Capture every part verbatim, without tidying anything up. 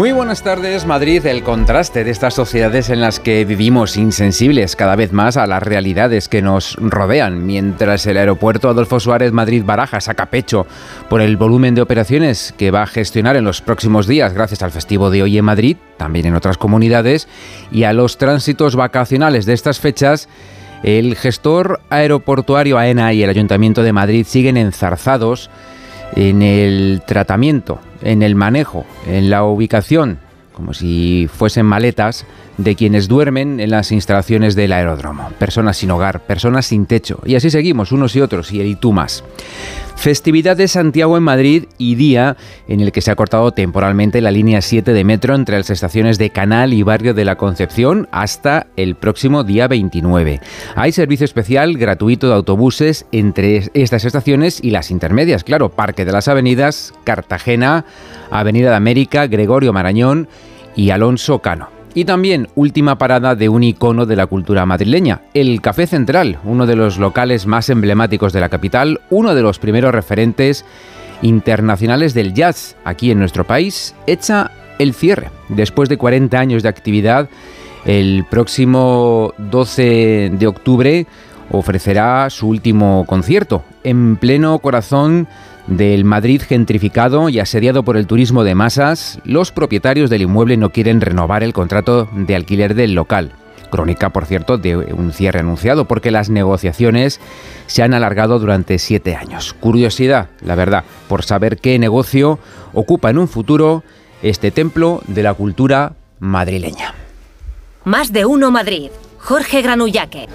Muy buenas tardes, Madrid. El contraste de estas sociedades en las que vivimos, insensibles cada vez más a las realidades que nos rodean, mientras el aeropuerto Adolfo Suárez Madrid-Barajas saca pecho por el volumen de operaciones que va a gestionar en los próximos días gracias al festivo de hoy en Madrid, también en otras comunidades, y a los tránsitos vacacionales de estas fechas. El gestor aeroportuario AENA y el Ayuntamiento de Madrid siguen enzarzados en el tratamiento, en el manejo, en la ubicación, como si fuesen maletas, de quienes duermen en las instalaciones del aeródromo. Personas sin hogar, personas sin techo. Y así seguimos, unos y otros, y, y tú más. Festividad de Santiago en Madrid y día en el que se ha cortado temporalmente la línea siete de metro entre las estaciones de Canal y Barrio de la Concepción hasta el próximo día veintinueve. Hay servicio especial gratuito de autobuses entre estas estaciones y las intermedias, claro, Parque de las Avenidas, Cartagena, Avenida de América, Gregorio Marañón y Alonso Cano. Y también última parada de un icono de la cultura madrileña, el Café Central, uno de los locales más emblemáticos de la capital, uno de los primeros referentes internacionales del jazz aquí en nuestro país, echa el cierre. Después de cuarenta años de actividad, el próximo doce de octubre ofrecerá su último concierto en pleno corazón del Madrid gentrificado y asediado por el turismo de masas. Los propietarios del inmueble no quieren renovar el contrato de alquiler del local. Crónica, por cierto, de un cierre anunciado, porque las negociaciones se han alargado durante siete años. Curiosidad, la verdad, por saber qué negocio ocupa en un futuro este templo de la cultura madrileña. Más de uno Madrid. Jorge Granullaque.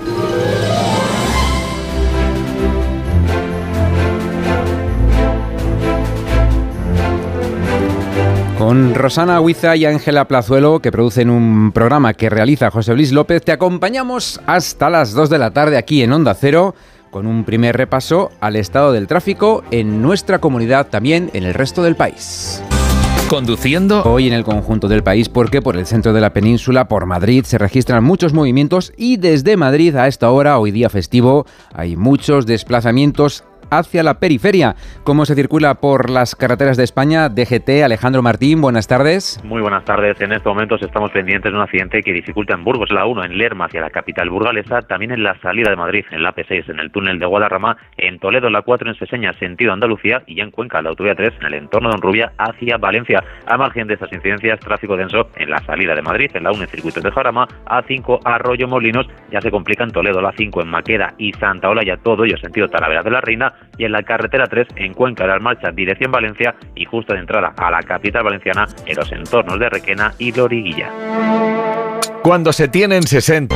Con Rosana Huiza y Ángela Plazuelo, que producen un programa que realiza José Luis López, te acompañamos hasta las dos de la tarde aquí en Onda Cero, con un primer repaso al estado del tráfico en nuestra comunidad, también en el resto del país. Conduciendo hoy en el conjunto del país, porque por el centro de la península, por Madrid, se registran muchos movimientos y desde Madrid a esta hora, hoy día festivo, hay muchos desplazamientos hacia la periferia. ¿Cómo se circula por las carreteras de España? D G T, Alejandro Martín, buenas tardes. Muy buenas tardes. En estos momentos estamos pendientes de un accidente que dificulta en Burgos la uno, en Lerma hacia la capital burgalesa, también en la salida de Madrid, en la A P seis, en el túnel de Guadarrama, en Toledo, la cuatro, en Seseña, sentido Andalucía, y en Cuenca, la autovía tres, en el entorno de Honrubia hacia Valencia. A margen de estas incidencias, tráfico denso en la salida de Madrid, en la uno, en circuito de Jarama, A cinco, Arroyo Molinos, ya se complica en Toledo, la cinco, en Maqueda y Santa Olaya, todo ello sentido Talavera de la Reina, y en la carretera tres, en Cuenca de la Marcha, dirección Valencia, y justo de entrada a la capital valenciana, en los entornos de Requena y Loriguilla. Cuando se tienen sesenta.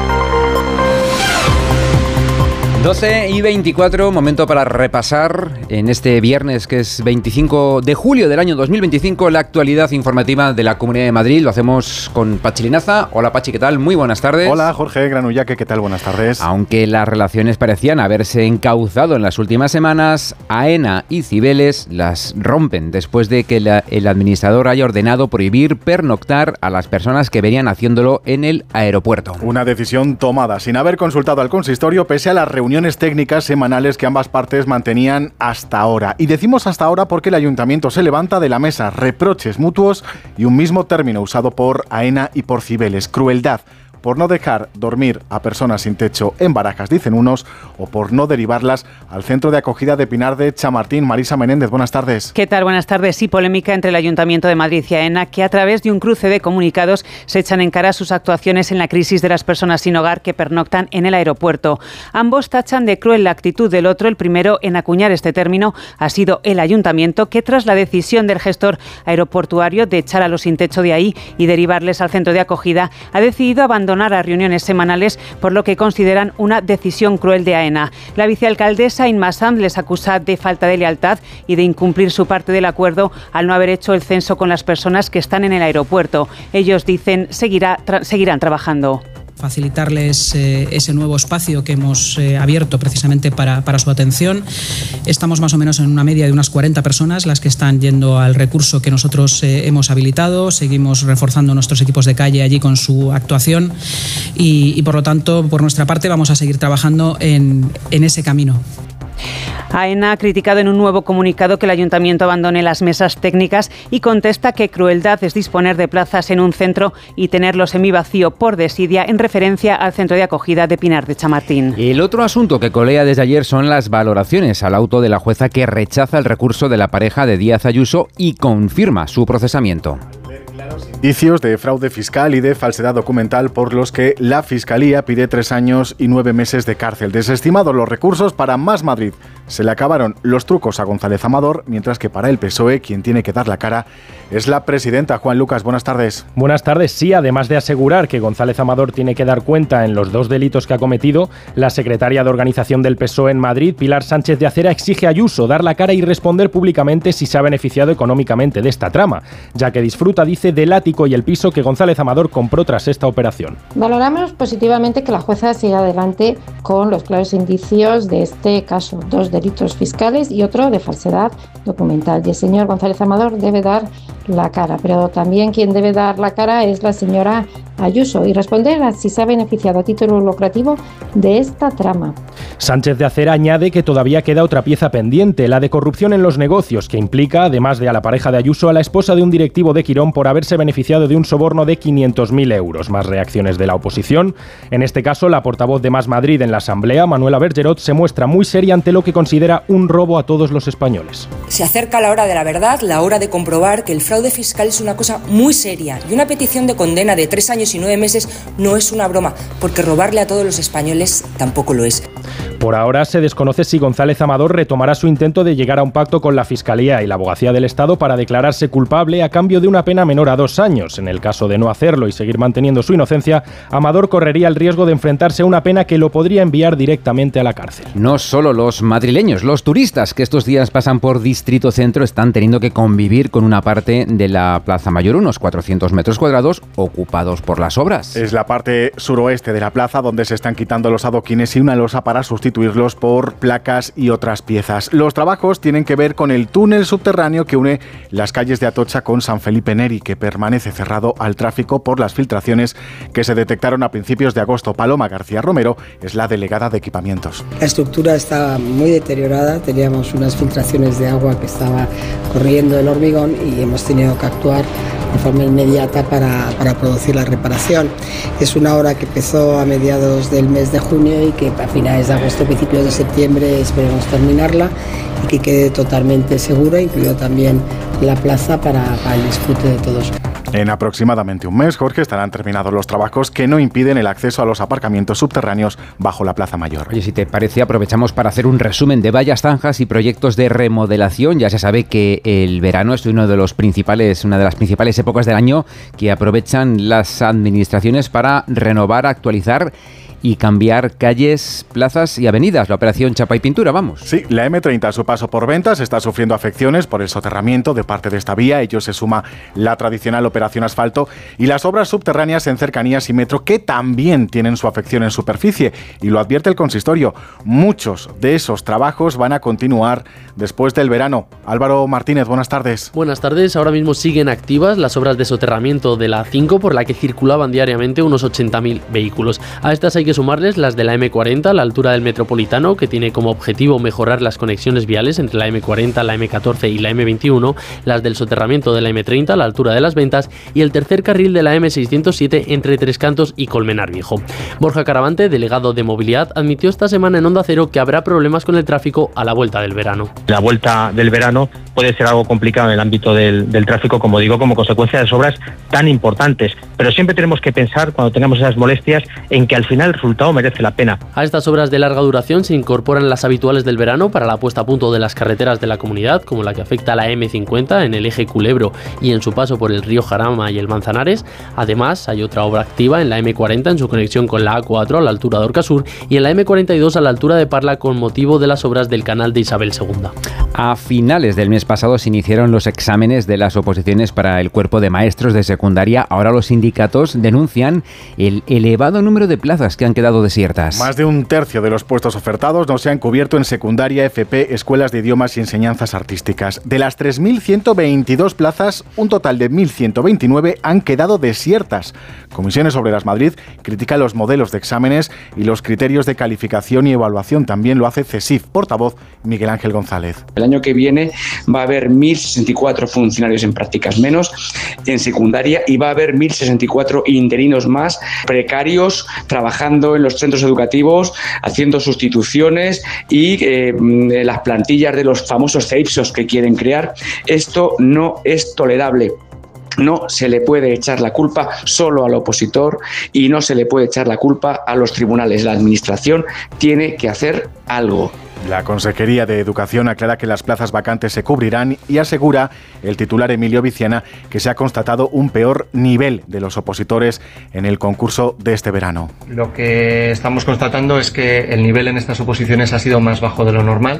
doce y veinticuatro, momento para repasar en este viernes, que es veinticinco de julio del año dos mil veinticinco, la actualidad informativa de la Comunidad de Madrid. Lo hacemos con Pachi Linaza. Hola Pachi, ¿qué tal? Muy buenas tardes. Hola Jorge Granullaque, ¿qué tal? Buenas tardes. Aunque las relaciones parecían haberse encauzado en las últimas semanas, AENA y Cibeles las rompen después de que la, el administrador haya ordenado prohibir pernoctar a las personas que venían haciéndolo en el aeropuerto. Una decisión tomada sin haber consultado al consistorio, pese a las reuniones técnicas semanales que ambas partes mantenían hasta ahora. Y decimos hasta ahora porque el ayuntamiento se levanta de la mesa, reproches mutuos y un mismo término usado por AENA y por Cibeles: crueldad, por no dejar dormir a personas sin techo en Barajas, dicen unos, o por no derivarlas al centro de acogida de Pinar de Chamartín. Marisa Menéndez, buenas tardes. ¿Qué tal? Buenas tardes. Sí, polémica entre el Ayuntamiento de Madrid y AENA, que a través de un cruce de comunicados se echan en cara sus actuaciones en la crisis de las personas sin hogar que pernoctan en el aeropuerto. Ambos tachan de cruel la actitud del otro. El primero en acuñar este término ha sido el Ayuntamiento, que tras la decisión del gestor aeroportuario de echar a los sin techo de ahí y derivarles al centro de acogida, ha decidido abandonar a reuniones semanales, por lo que consideran una decisión cruel de AENA. La vicealcaldesa Inma Sanz les acusa de falta de lealtad y de incumplir su parte del acuerdo al no haber hecho el censo con las personas que están en el aeropuerto. Ellos dicen seguirá, tra- seguirán trabajando. Facilitarles eh, ese nuevo espacio que hemos eh, abierto precisamente para, para su atención. Estamos más o menos en una media de unas cuarenta personas las que están yendo al recurso que nosotros eh, hemos habilitado. Seguimos reforzando nuestros equipos de calle allí con su actuación y, y por lo tanto, por nuestra parte, vamos a seguir trabajando en, en ese camino. AENA ha criticado en un nuevo comunicado que el ayuntamiento abandone las mesas técnicas y contesta que crueldad es disponer de plazas en un centro y tenerlo semivacío por desidia, en referencia al centro de acogida de Pinar de Chamartín. El otro asunto que colea desde ayer son las valoraciones al auto de la jueza que rechaza el recurso de la pareja de Díaz Ayuso y confirma su procesamiento. Indicios de fraude fiscal y de falsedad documental por los que la Fiscalía pide tres años y nueve meses de cárcel. Desestimados los recursos para Más Madrid. Se le acabaron los trucos a González Amador, mientras que para el P S O E quien tiene que dar la cara es la presidenta. Juan Lucas, buenas tardes. Buenas tardes. Sí, además de asegurar que González Amador tiene que dar cuenta en los dos delitos que ha cometido, la secretaria de organización del P S O E en Madrid, Pilar Sánchez de Acera, exige a Ayuso dar la cara y responder públicamente si se ha beneficiado económicamente de esta trama, ya que disfruta, dice, del ático y el piso que González Amador compró tras esta operación. Valoramos positivamente que la jueza siga adelante con los claros indicios de este caso, dos delitos fiscales y otro de falsedad documental. Y el señor González Amador debe dar la cara, pero también quien debe dar la cara es la señora Ayuso y responder a si se ha beneficiado a título lucrativo de esta trama. Sánchez de Acera añade que todavía queda otra pieza pendiente, la de corrupción en los negocios, que implica, además de a la pareja de Ayuso, a la esposa de un directivo de Quirón por haberse beneficiado de un soborno de quinientos mil euros. Más reacciones de la oposición. En este caso, la portavoz de Más Madrid en la Asamblea, Manuela Bergerot, se muestra muy seria ante lo que considera un robo a todos los españoles. Se acerca la hora de la verdad, la hora de comprobar que el fraude fiscal es una cosa muy seria y una petición de condena de tres años y nueve meses no es una broma, porque robarle a todos los españoles tampoco lo es. Por ahora se desconoce si González Amador retomará su intento de llegar a un pacto con la Fiscalía y la Abogacía del Estado para declararse culpable a cambio de una pena menor a dos años. En el caso de no hacerlo y seguir manteniendo su inocencia, Amador correría el riesgo de enfrentarse a una pena que lo podría enviar directamente a la cárcel. No solo los madrileños, los turistas que estos días pasan por Distrito Centro están teniendo que convivir con una parte de la Plaza Mayor, unos cuatrocientos metros cuadrados ocupados por las obras. Es la parte suroeste de la plaza donde se están quitando los adoquines y una losa para sustituirlos por placas y otras piezas. Los trabajos tienen que ver con el túnel subterráneo que une las calles de Atocha con San Felipe Neri, que permanece cerrado al tráfico por las filtraciones que se detectaron a principios de agosto. Paloma García Romero es la delegada de equipamientos. La estructura está muy deteriorada, teníamos unas filtraciones de agua que estaba corriendo el hormigón y hemos tenido que actuar de forma inmediata para, para producir la reparación. Es una obra que empezó a mediados del mes de junio y que a finales de agosto, principios de septiembre esperemos terminarla y que quede totalmente segura, incluido también la plaza para, para el disfrute de todos. En aproximadamente un mes, Jorge, estarán terminados los trabajos que no impiden el acceso a los aparcamientos subterráneos bajo la Plaza Mayor. Oye, si te parece, aprovechamos para hacer un resumen de vallas, zanjas y proyectos de remodelación. Ya se sabe que el verano es uno de los principales, una de las principales épocas del año que aprovechan las administraciones para renovar, actualizar y cambiar calles, plazas y avenidas. La operación Chapa y Pintura, vamos. Sí, la eme treinta a su paso por Ventas está sufriendo afecciones por el soterramiento de parte de esta vía. Ello se suma la tradicional operación asfalto y las obras subterráneas en cercanías y metro, que también tienen su afección en superficie. Y lo advierte el consistorio. Muchos de esos trabajos van a continuar después del verano. Álvaro Martínez, buenas tardes. Buenas tardes. Ahora mismo siguen activas las obras de soterramiento de la A cinco, por la que circulaban diariamente unos ochenta mil vehículos. A estas hay que sumarles las de la eme cuarenta a la altura del Metropolitano, que tiene como objetivo mejorar las conexiones viales entre la eme cuarenta, la eme catorce y la eme veintiuno, las del soterramiento de la eme treinta a la altura de Las Ventas y el tercer carril de la eme seiscientos siete entre Tres Cantos y Colmenar Viejo. Borja Caravante, delegado de movilidad, admitió esta semana en Onda Cero que habrá problemas con el tráfico a la vuelta del verano. La vuelta del verano puede ser algo complicado en el ámbito del, del tráfico, como digo, como consecuencia de obras tan importantes, pero siempre tenemos que pensar, cuando tengamos esas molestias, en que al final el resultado merece la pena. A estas obras de larga duración se incorporan las habituales del verano para la puesta a punto de las carreteras de la comunidad, como la que afecta a la eme cincuenta en el eje Culebro y en su paso por el río Jarama y el Manzanares. Además, hay otra obra activa en la eme cuarenta en su conexión con la a cuatro a la altura de Orcasur y en la eme cuarenta y dos a la altura de Parla con motivo de las obras del canal de Isabel segunda. A finales del mes pasado se iniciaron los exámenes de las oposiciones para el cuerpo de maestros de secundaria. Ahora los sindicatos denuncian el elevado número de plazas que que han quedado desiertas. Más de un tercio de los puestos ofertados no se han cubierto en secundaria, F P, escuelas de idiomas y enseñanzas artísticas. De las tres mil ciento veintidós plazas, un total de mil ciento veintinueve han quedado desiertas. Comisiones Obreras Madrid critica los modelos de exámenes y los criterios de calificación y evaluación. También lo hace CESIF. Portavoz Miguel Ángel González. El año que viene va a haber mil sesenta y cuatro funcionarios en prácticas menos en secundaria y va a haber mil sesenta y cuatro interinos más precarios trabajando en los centros educativos, haciendo sustituciones y eh, las plantillas de los famosos CEIPSOS que quieren crear. Esto no es tolerable. No se le puede echar la culpa solo al opositor y no se le puede echar la culpa a los tribunales. La administración tiene que hacer algo. La Consejería de Educación aclara que las plazas vacantes se cubrirán y asegura el titular Emilio Viciana que se ha constatado un peor nivel de los opositores en el concurso de este verano. Lo que estamos constatando es que el nivel en estas oposiciones ha sido más bajo de lo normal.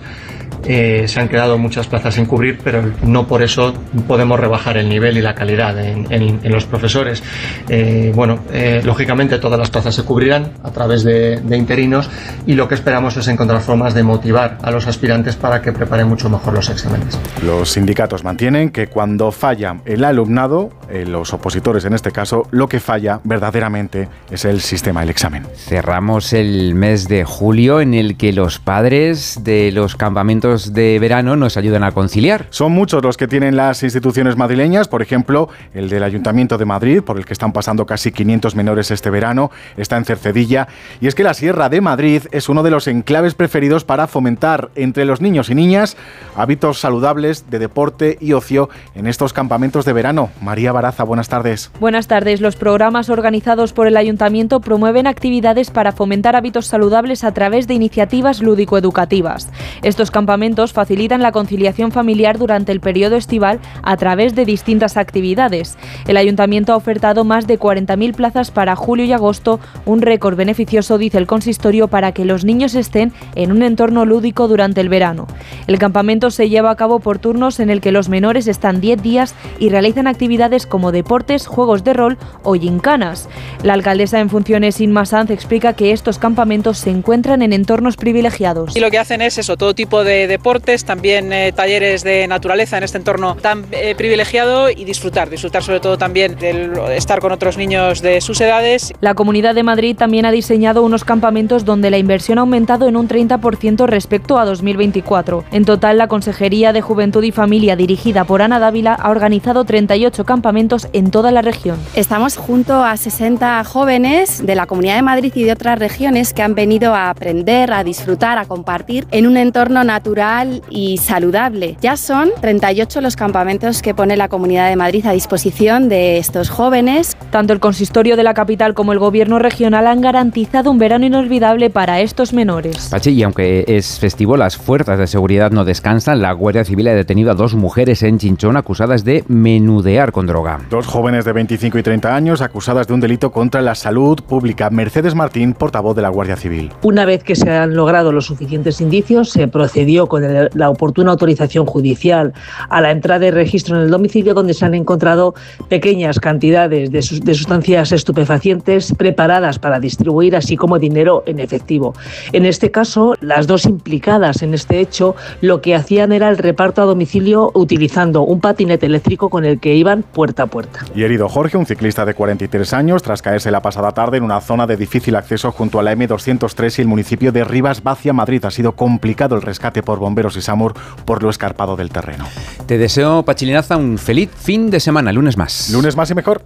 Eh, se han quedado muchas plazas sin cubrir, pero no por eso podemos rebajar el nivel y la calidad en, en, en los profesores. Eh, bueno, eh, lógicamente todas las plazas se cubrirán a través de, de interinos y lo que esperamos es encontrar formas de motivar a los aspirantes para que preparen mucho mejor los exámenes. Los sindicatos mantienen que cuando falla el alumnado, eh, los opositores en este caso, lo que falla verdaderamente es el sistema del examen. Cerramos el mes de julio en el que los padres de los campamentos de verano nos ayudan a conciliar. Son muchos los que tienen las instituciones madrileñas, por ejemplo, el del Ayuntamiento de Madrid, por el que están pasando casi quinientos menores este verano, está en Cercedilla, y es que la Sierra de Madrid es uno de los enclaves preferidos para fomentar entre los niños y niñas hábitos saludables de deporte y ocio en estos campamentos de verano. María Baraza, buenas tardes. Buenas tardes. Los programas organizados por el Ayuntamiento promueven actividades para fomentar hábitos saludables a través de iniciativas lúdico-educativas. Estos campamentos facilitan la conciliación familiar durante el periodo estival a través de distintas actividades. El Ayuntamiento ha ofertado más de cuarenta mil plazas para julio y agosto, un récord beneficioso, dice el consistorio, para que los niños estén en un entorno lúdico durante el verano. El campamento se lleva a cabo por turnos en el que los menores están diez días y realizan actividades como deportes, juegos de rol o gincanas. La alcaldesa en funciones, Inma Sanz, explica que estos campamentos se encuentran en entornos privilegiados. Y lo que hacen es eso, todo tipo de deportes, también eh, talleres de naturaleza en este entorno tan eh, privilegiado y disfrutar, disfrutar sobre todo también de estar con otros niños de sus edades. La Comunidad de Madrid también ha diseñado unos campamentos donde la inversión ha aumentado en un treinta por ciento respecto a dos mil veinticuatro. En total, la Consejería de Juventud y Familia, dirigida por Ana Dávila, ha organizado treinta y ocho campamentos en toda la región. Estamos junto a sesenta jóvenes de la Comunidad de Madrid y de otras regiones que han venido a aprender, a disfrutar, a compartir en un entorno natural y saludable. Ya son treinta y ocho los campamentos que pone la Comunidad de Madrid a disposición de estos jóvenes. Tanto el consistorio de la capital como el gobierno regional han garantizado un verano inolvidable para estos menores. Pachi, y aunque es festivo, las fuerzas de seguridad no descansan. La Guardia Civil ha detenido a dos mujeres en Chinchón acusadas de menudear con droga. Dos jóvenes de veinticinco y treinta años acusadas de un delito contra la salud pública. Mercedes Martín, portavoz de la Guardia Civil. Una vez que se han logrado los suficientes indicios, se procedió con el, la oportuna autorización judicial a la entrada y registro en el domicilio, donde se han encontrado pequeñas cantidades de, sus, de sustancias estupefacientes preparadas para distribuir, así como dinero en efectivo. En este caso, las dos implicadas en este hecho lo que hacían era el reparto a domicilio utilizando un patinete eléctrico con el que iban puerta a puerta. Y herido Jorge, un ciclista de cuarenta y tres años, tras caerse la pasada tarde en una zona de difícil acceso junto a la eme doscientos tres y el municipio de Rivas Vacia, Madrid. Ha sido complicado el rescate por bomberos y SAMUR por lo escarpado del terreno. Te deseo, Pachilinaza, un feliz fin de semana. Lunes más. Lunes más y mejor.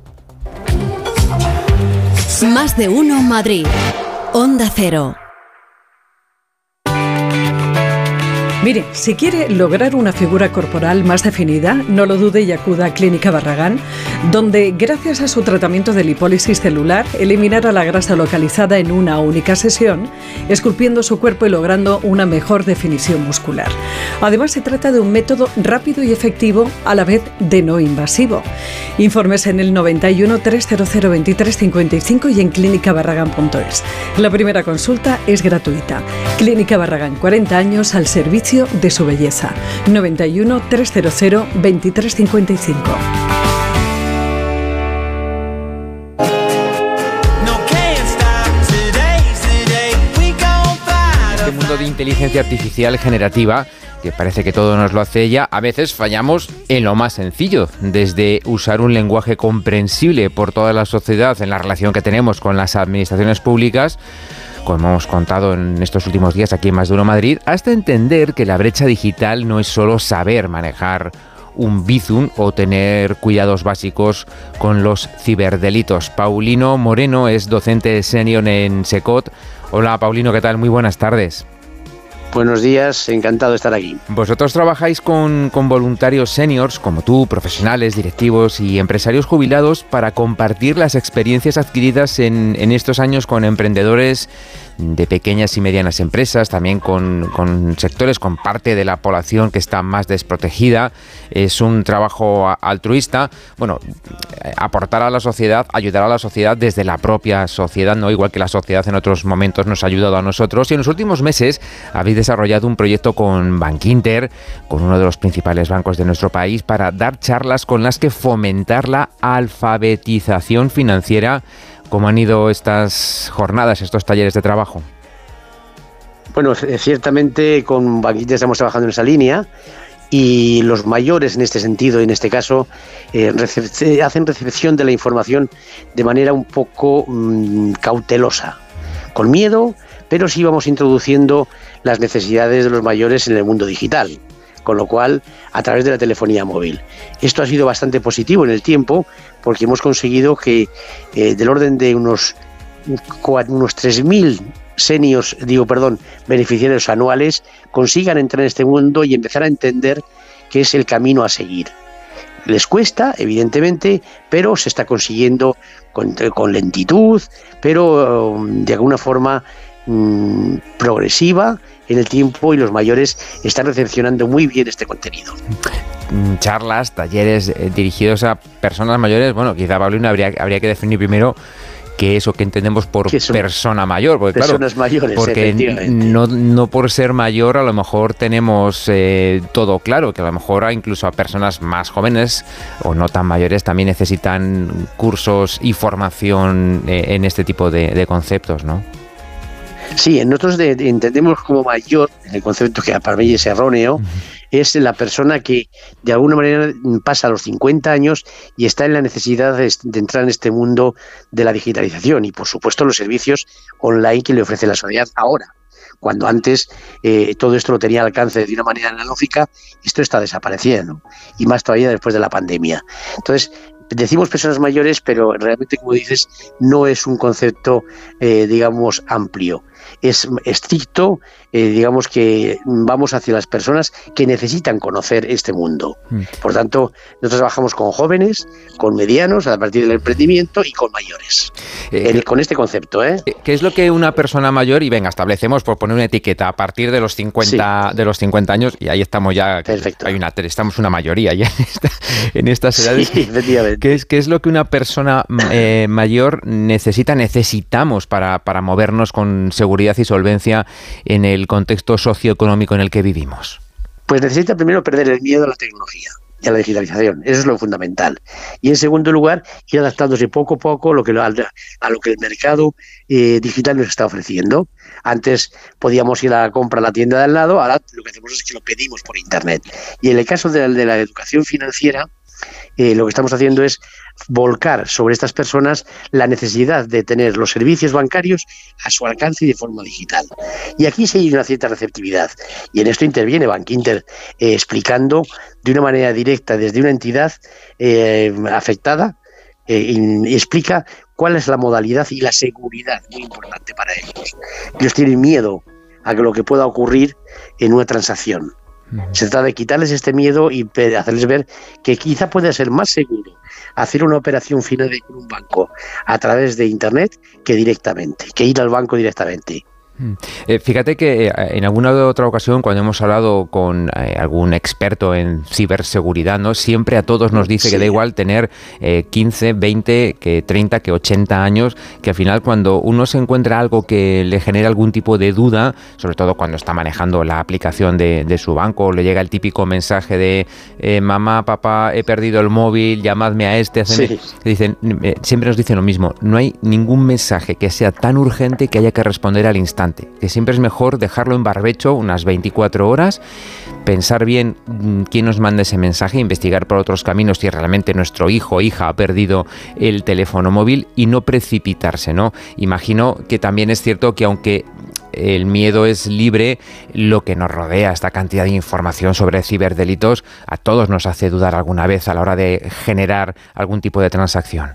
Más de uno Madrid. Onda Cero. Mire, si quiere lograr una figura corporal más definida, no lo dude y acuda a Clínica Barragán, donde, gracias a su tratamiento de lipólisis celular, eliminará la grasa localizada en una única sesión, esculpiendo su cuerpo y logrando una mejor definición muscular. Además, se trata de un método rápido y efectivo, a la vez de no invasivo. Informes en el noventa y uno, trescientos veintitrés, cincuenta y cinco y en clínica barragán punto es. La primera consulta es gratuita. Clínica Barragán, cuarenta años al servicio de su belleza. noventa y uno, trescientos veintitrés, cincuenta y cinco. de inteligencia artificial generativa, que parece que todo nos lo hace ella, a veces fallamos en lo más sencillo, desde usar un lenguaje comprensible por toda la sociedad en la relación que tenemos con las administraciones públicas, como hemos contado en estos últimos días aquí en Más de Uno Madrid, hasta entender que la brecha digital no es solo saber manejar un Bizum o tener cuidados básicos con los ciberdelitos. Paulino Moreno es docente senior en SECOT. Hola Paulino, ¿qué tal? Muy buenas tardes. Buenos días, encantado de estar aquí. Vosotros trabajáis con, con voluntarios seniors como tú, profesionales, directivos y empresarios jubilados para compartir las experiencias adquiridas en, en estos años con emprendedores de pequeñas y medianas empresas, también con, con sectores, con parte de la población que está más desprotegida. Es un trabajo altruista, bueno, aportar a la sociedad, ayudar a la sociedad desde la propia sociedad, no igual que la sociedad en otros momentos nos ha ayudado a nosotros. Y en los últimos meses habéis desarrollado un proyecto con Bankinter, con uno de los principales bancos de nuestro país, para dar charlas con las que fomentar la alfabetización financiera. ¿Cómo han ido estas jornadas, estos talleres de trabajo? Bueno, ciertamente con Bankinter estamos trabajando en esa línea y los mayores en este sentido, en este caso, eh, recep- hacen recepción de la información de manera un poco mmm, cautelosa, con miedo, pero sí vamos introduciendo las necesidades de los mayores en el mundo digital, con lo cual a través de la telefonía móvil. Esto ha sido bastante positivo en el tiempo porque hemos conseguido que eh, del orden de unos, unos tres mil seniors, digo, perdón, beneficiarios anuales consigan entrar en este mundo y empezar a entender que es el camino a seguir. Les cuesta, evidentemente, pero se está consiguiendo con, con lentitud, pero um, de alguna forma um, progresiva en el tiempo, y los mayores están recepcionando muy bien este contenido. Charlas, talleres eh, dirigidos a personas mayores. Bueno, quizá, Paulino, habría, habría que definir primero qué es o qué entendemos por persona mayor. Porque, personas claro, mayores, porque no, no por ser mayor a lo mejor tenemos eh, todo claro, que a lo mejor incluso a personas más jóvenes o no tan mayores también necesitan cursos y formación eh, en este tipo de, de conceptos, ¿no? Sí, nosotros de, de, entendemos como mayor, el concepto que para mí es erróneo, uh-huh. es la persona que de alguna manera pasa a los cincuenta años y está en la necesidad de, de entrar en este mundo de la digitalización y, por supuesto, los servicios online que le ofrece la sociedad ahora. Cuando antes eh, todo esto lo tenía al alcance de una manera analógica, esto está desapareciendo, y más todavía después de la pandemia. Entonces, decimos personas mayores, pero realmente, como dices, no es un concepto, eh, digamos, amplio. Es estricto, eh, digamos que vamos hacia las personas que necesitan conocer este mundo. Mm. Por tanto, nosotros trabajamos con jóvenes, con medianos, a partir del emprendimiento, y con mayores. Eh, eh, con este concepto, ¿eh? ¿Qué es lo que una persona mayor, y venga, establecemos por poner una etiqueta, a partir de los cincuenta, sí. de los cincuenta años, y ahí estamos ya, perfecto. Hay una, estamos una mayoría ya en, esta, en estas edades. Sí, efectivamente. ¿Qué es, qué es lo que una persona eh, mayor necesita, necesitamos para, para movernos con seguridad y solvencia en el contexto socioeconómico en el que vivimos? Pues necesita primero perder el miedo a la tecnología y a la digitalización, eso es lo fundamental. Y en segundo lugar, ir adaptándose poco a poco a lo que, a lo que el mercado eh, digital nos está ofreciendo. Antes podíamos ir a la compra a la tienda de al lado, ahora lo que hacemos es que lo pedimos por internet. Y en el caso de la, de la educación financiera, Eh, lo que estamos haciendo es volcar sobre estas personas la necesidad de tener los servicios bancarios a su alcance y de forma digital. Y aquí sí hay una cierta receptividad. Y en esto interviene Bankinter, eh, explicando de una manera directa desde una entidad eh, afectada, eh, y, y explica cuál es la modalidad y la seguridad, muy importante para ellos. Ellos tienen miedo a que lo que pueda ocurrir en una transacción. Se trata de quitarles este miedo y hacerles ver que quizá puede ser más seguro hacer una operación final con un banco a través de internet que directamente, que ir al banco directamente. Eh, fíjate que eh, en alguna otra ocasión, cuando hemos hablado con eh, algún experto en ciberseguridad, ¿no?, siempre a todos nos dice sí. que da igual tener eh, quince, veinte, que treinta, que ochenta años, que al final cuando uno se encuentra algo que le genera algún tipo de duda, sobre todo cuando está manejando la aplicación de, de su banco, le llega el típico mensaje de eh, mamá, papá, he perdido el móvil, llamadme a este, sí. dicen, eh, siempre nos dicen lo mismo, no hay ningún mensaje que sea tan urgente que haya que responder al instante. importante, que siempre es mejor dejarlo en barbecho unas veinticuatro horas, pensar bien quién nos manda ese mensaje, investigar por otros caminos si realmente nuestro hijo o hija ha perdido el teléfono móvil y no precipitarse, ¿no? Imagino que también es cierto que aunque el miedo es libre, lo que nos rodea, esta cantidad de información sobre ciberdelitos, a todos nos hace dudar alguna vez a la hora de generar algún tipo de transacción.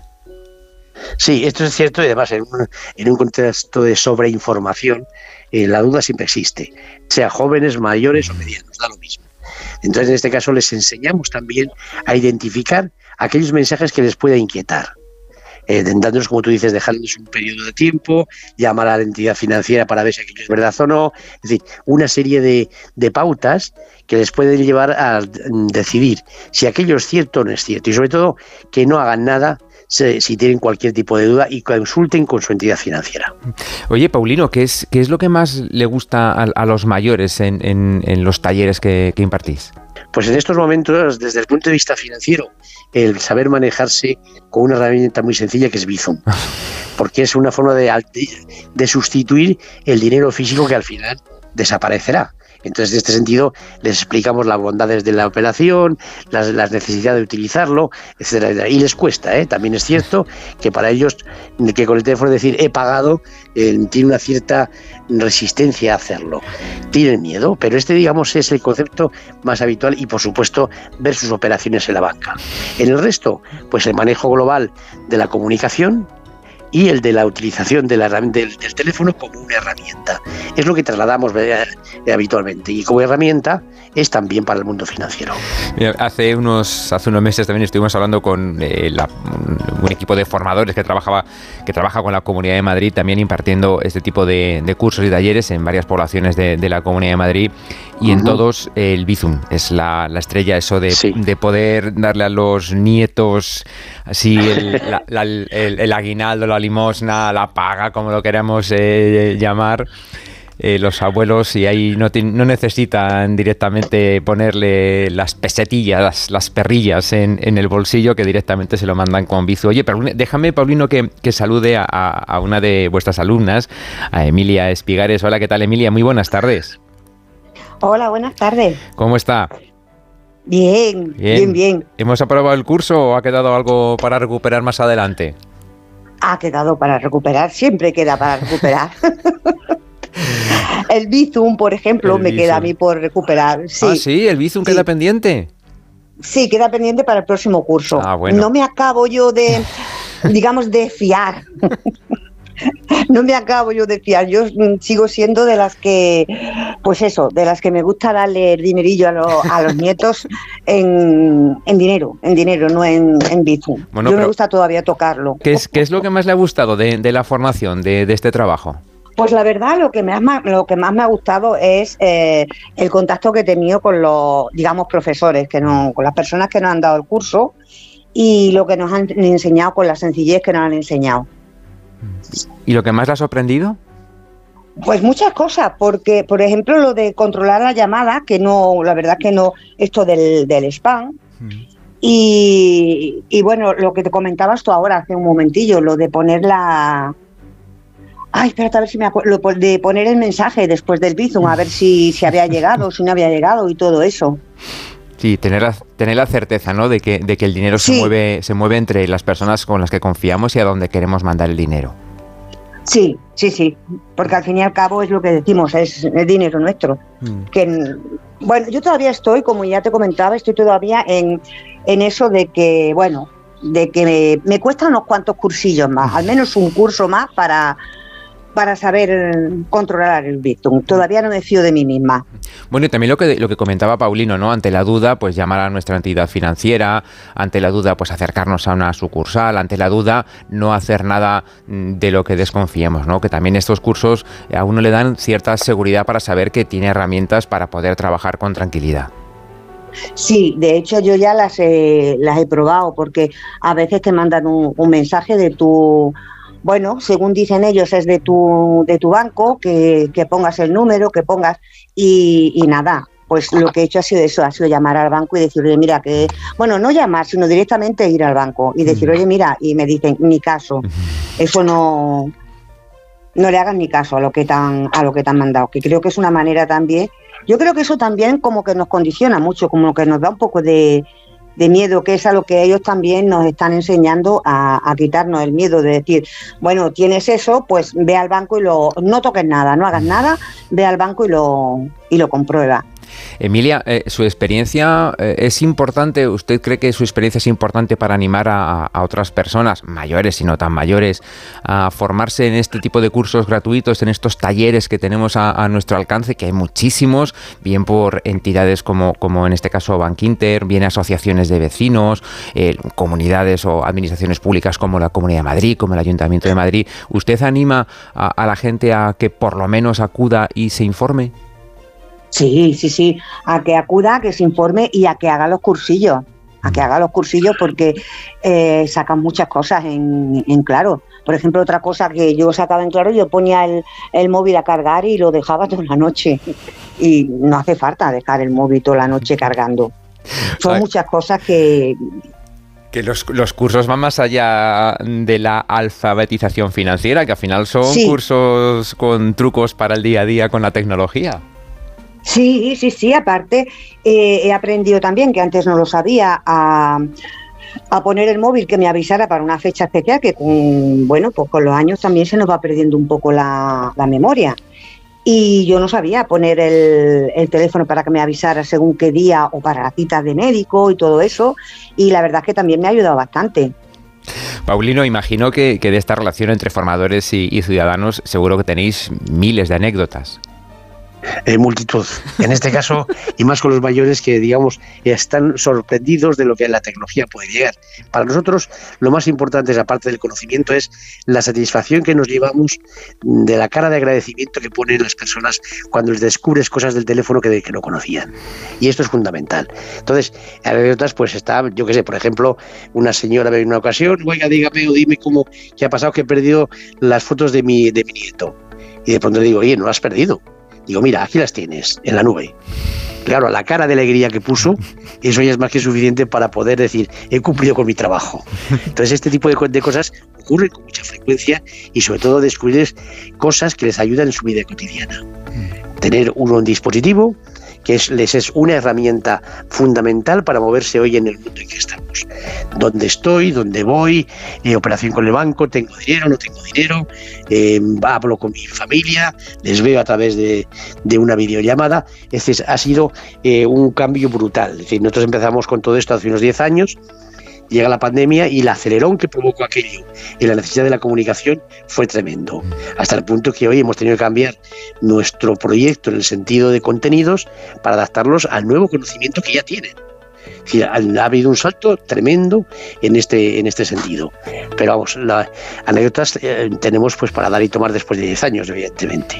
Sí, esto es cierto y además en un, en un contexto de sobreinformación eh, la duda siempre existe, sea jóvenes, mayores o medianos, da lo mismo. Entonces en este caso les enseñamos también a identificar aquellos mensajes que les pueda inquietar. Eh, dándonos, como tú dices, dejándonos un periodo de tiempo, llamar a la entidad financiera para ver si aquello es verdad o no, es decir, una serie de, de pautas que les pueden llevar a decidir si aquello es cierto o no es cierto y sobre todo que no hagan nada si, si tienen cualquier tipo de duda y consulten con su entidad financiera. Oye, Paulino, ¿qué es, qué es lo que más le gusta a, a los mayores en, en, en los talleres que, que impartís? Pues en estos momentos, desde el punto de vista financiero, el saber manejarse con una herramienta muy sencilla que es Bizum, porque es una forma de, de sustituir el dinero físico que al final desaparecerá. Entonces, en este sentido, les explicamos las bondades de la operación, las, las necesidades de utilizarlo, etcétera, etcétera. Y les cuesta, ¿eh? También es cierto que para ellos, que con el teléfono decir he pagado, eh, tiene una cierta resistencia a hacerlo. Tienen miedo, pero este, digamos, es el concepto más habitual y, por supuesto, ver sus operaciones en la banca. En el resto, pues el manejo global de la comunicación y el de la utilización de la herramienta del, del teléfono como una herramienta. Es lo que trasladamos eh, habitualmente y como herramienta es también para el mundo financiero. Mira, hace unos hace unos meses también estuvimos hablando con eh, la, un, un equipo de formadores que trabajaba que trabaja con la Comunidad de Madrid también impartiendo este tipo de, de cursos y talleres en varias poblaciones de, de la Comunidad de Madrid y uh-huh. en todos eh, el Bizum es la, la estrella, eso de, sí. de poder darle a los nietos así el, la, la, el, el aguinaldo, la limosna, la paga, como lo queramos eh, llamar. Eh, los abuelos y ahí no, te, no necesitan directamente ponerle las pesetillas, las, las perrillas en, en el bolsillo, que directamente se lo mandan con Bizum. Oye, pero déjame, Paulino, que, que salude a, a una de vuestras alumnas, a Emilia Espigares. Hola, ¿qué tal, Emilia? Muy buenas tardes. Hola, buenas tardes. ¿Cómo está? Bien, bien, bien, bien. ¿Hemos aprobado el curso o ha quedado algo para recuperar más adelante? Ha quedado para recuperar, siempre queda para recuperar. El Bizum, por ejemplo, el me Bizum. queda a mí por recuperar. Sí. Ah, sí, el Bizum sí. queda pendiente. Sí, queda pendiente para el próximo curso. Ah, bueno. No me acabo yo de, digamos, de fiar. No me acabo yo de fiar. Yo sigo siendo de las que, pues eso, de las que me gusta darle el dinerillo a, lo, a los nietos en, en dinero, en dinero, no en, en Bizum. Bueno, yo me gusta todavía tocarlo. ¿Qué es, qué es lo que más le ha gustado de, de la formación, de, de este trabajo? Pues la verdad, lo que más, lo que más me ha gustado es eh, el contacto que he tenido con los, digamos, profesores, que no, con las personas que nos han dado el curso y lo que nos han enseñado con la sencillez que nos han enseñado. ¿Y lo que más le ha sorprendido? Pues muchas cosas, porque, por ejemplo, lo de controlar la llamada, que no, la verdad que no, esto del, del spam, mm. y, y bueno, lo que te comentabas tú ahora hace un momentillo, lo de poner la... Ay, espérate a ver si me acuerdo, de poner el mensaje después del Bizum, a ver si, si había llegado, si no había llegado y todo eso. Sí, tener la, tener la certeza, ¿no?, de que, de que el dinero sí. se mueve, se mueve entre las personas con las que confiamos y a donde queremos mandar el dinero. Sí, sí, sí, porque al fin y al cabo es lo que decimos, es el dinero nuestro. Mm. Que, bueno, yo todavía estoy, como ya te comentaba, estoy todavía en, en eso de que, bueno, de que me, me cuesta unos cuantos cursillos más, al menos un curso más para... para saber controlar el Bizum. Todavía no me fío de mí misma. Bueno, y también lo que lo que comentaba Paulino, ¿no? Ante la duda, pues llamar a nuestra entidad financiera, ante la duda, pues acercarnos a una sucursal, ante la duda, no hacer nada de lo que desconfiemos, ¿no? Que también estos cursos a uno le dan cierta seguridad para saber que tiene herramientas para poder trabajar con tranquilidad. Sí, de hecho yo ya las he, las he probado, porque a veces te mandan un, un mensaje de tu... Bueno, según dicen ellos, es de tu de tu banco, que, que pongas el número, que pongas, y, y nada, pues lo que he hecho ha sido eso, ha sido llamar al banco y decirle, mira, que, bueno, no llamar, sino directamente ir al banco y decir, oye, mira, y me dicen, ni caso, eso no, no le hagas ni caso a lo que te han, a lo que te han mandado, que creo que es una manera también, yo creo que eso también como que nos condiciona mucho, como que nos da un poco de, de miedo, que es a lo que ellos también nos están enseñando a, a quitarnos el miedo de decir, bueno, tienes eso, pues ve al banco y lo, no toques nada, no hagas nada, ve al banco y lo, y lo comprueba. Emilia, eh, ¿su experiencia eh, es importante? ¿Usted cree que su experiencia es importante para animar a, a otras personas, mayores y no tan mayores, a formarse en este tipo de cursos gratuitos, en estos talleres que tenemos a, a nuestro alcance, que hay muchísimos, bien por entidades como, como en este caso Bankinter, bien asociaciones de vecinos, eh, comunidades o administraciones públicas como la Comunidad de Madrid, como el Ayuntamiento de Madrid? ¿Usted anima a, a la gente a que por lo menos acuda y se informe? Sí, sí, sí, a que acuda, a que se informe y a que haga los cursillos, a que haga los cursillos porque eh, sacan muchas cosas en, en claro. Por ejemplo, otra cosa que yo sacaba en claro, yo ponía el, el móvil a cargar y lo dejaba toda la noche. Y no hace falta dejar el móvil toda la noche cargando. Son Ay. muchas cosas que... Que los, los cursos van más allá de la alfabetización financiera, que al final son sí. cursos con trucos para el día a día con la tecnología. Sí, sí, sí, aparte eh, he aprendido también, que antes no lo sabía, a, a poner el móvil que me avisara para una fecha especial, que con, bueno, pues con los años también se nos va perdiendo un poco la, la memoria. Y yo no sabía poner el, el teléfono para que me avisara según qué día o para la cita de médico y todo eso, y la verdad es que también me ha ayudado bastante. Paulino, imagino que, que de esta relación entre formadores y, y ciudadanos seguro que tenéis miles de anécdotas. Eh, multitud. En este caso, y más con los mayores que, digamos, están sorprendidos de lo que la tecnología puede llegar. Para nosotros, lo más importante, es, aparte del conocimiento, es la satisfacción que nos llevamos de la cara de agradecimiento que ponen las personas cuando les descubres cosas del teléfono que, que no conocían. Y esto es fundamental. Entonces, anécdotas, pues está, yo qué sé, por ejemplo, una señora en una ocasión, oiga, dígame o dime cómo, qué ha pasado, que he perdido las fotos de mi, de mi nieto. Y de pronto le digo, oye, no las has perdido. Digo, mira, aquí las tienes, en la nube. Claro, la cara de alegría que puso, eso ya es más que suficiente para poder decir, he cumplido con mi trabajo. Entonces, este tipo de, de cosas ocurren con mucha frecuencia y sobre todo descubrir cosas que les ayudan en su vida cotidiana. Tener uno en dispositivo, que es, les es una herramienta fundamental para moverse hoy en el mundo en que estamos. ¿Dónde estoy? ¿Dónde voy? Eh, operación con el banco, ¿tengo dinero? ¿No tengo dinero? Eh, hablo con mi familia, les veo a través de, de una videollamada. Es decir, ha sido eh, un cambio brutal. Es decir, nosotros empezamos con todo esto hace unos diez años, llega la pandemia y el acelerón que provocó aquello y la necesidad de la comunicación fue tremendo, hasta el punto que hoy hemos tenido que cambiar nuestro proyecto en el sentido de contenidos para adaptarlos al nuevo conocimiento que ya tienen. Es decir, ha habido un salto tremendo en este en este sentido. Pero vamos, las anécdotas eh, tenemos pues para dar y tomar después de diez años, evidentemente.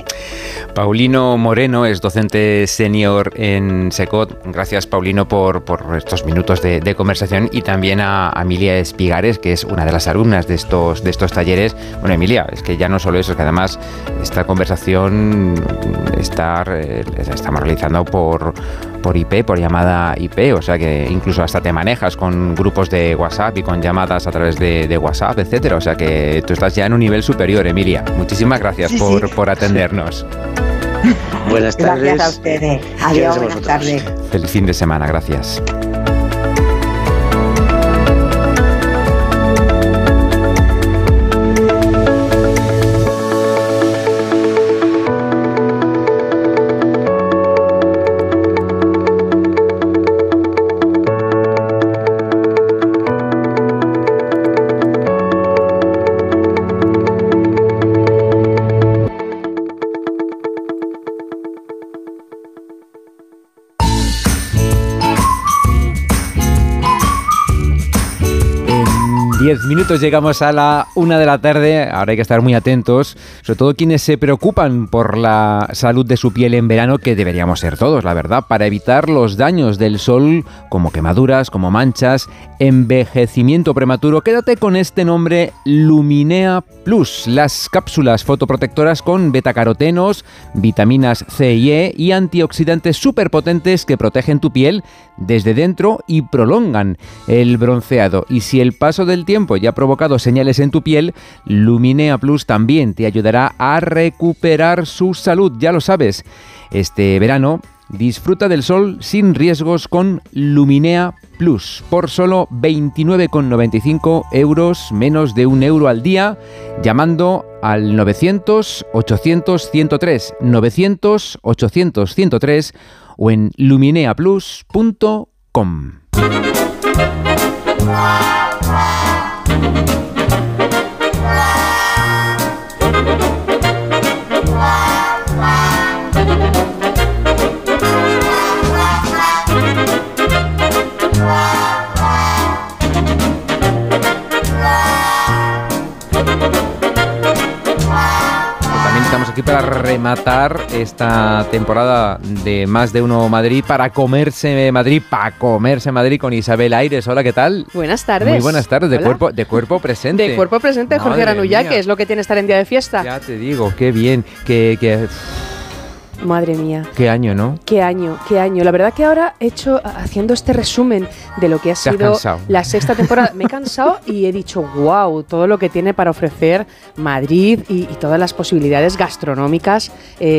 Paulino Moreno es docente senior en SECOT. Gracias, Paulino, por, por estos minutos de, de conversación, y también a Emilia Espigares, que es una de las alumnas de estos, de estos talleres. Bueno, Emilia, es que ya no solo eso, es que además esta conversación está, la estamos realizando por, por I P, por llamada I P, o sea que incluso hasta te manejas con grupos de WhatsApp y con llamadas a través de, de WhatsApp, etcétera. O sea que tú estás ya en un nivel superior, Emilia. Muchísimas gracias sí, por, sí. por atendernos. Buenas tardes. Gracias a ustedes. Adiós, buenas tardes. Feliz fin de semana, gracias. Diez minutos llegamos a la una de la tarde. Ahora hay que estar muy atentos, sobre todo quienes se preocupan por la salud de su piel en verano, que deberíamos ser todos, la verdad, para evitar los daños del sol, como quemaduras, como manchas, envejecimiento prematuro. Quédate con este nombre, Luminea Plus, las cápsulas fotoprotectoras con betacarotenos, vitaminas C y E y antioxidantes superpotentes que protegen tu piel desde dentro y prolongan el bronceado. Y si el paso del tiempo ya ha provocado señales en tu piel, Luminea Plus también te ayudará a recuperar su salud, ya lo sabes. Este verano disfruta del sol sin riesgos con Luminea Plus por solo veintinueve con noventa y cinco euros, menos de un euro al día, llamando al novecientos ochocientos ciento tres, novecientos ochocientos ciento tres o en luminea plus punto com. Estamos aquí para rematar esta temporada de Más de Uno Madrid, para comerse Madrid, para comerse Madrid con Isabel Aires. Hola, ¿qué tal? Buenas tardes. Muy buenas tardes, de cuerpo, de cuerpo presente. De cuerpo presente, Jorge Granuyá, que es lo que tiene estar en día de fiesta. Ya te digo, qué bien, que... que Madre mía. Qué año, ¿no? Qué año, qué año. La verdad que ahora he hecho, haciendo este resumen de lo que ha sido la sexta temporada, me he cansado y he dicho, wow, todo lo que tiene para ofrecer Madrid y, y todas las posibilidades gastronómicas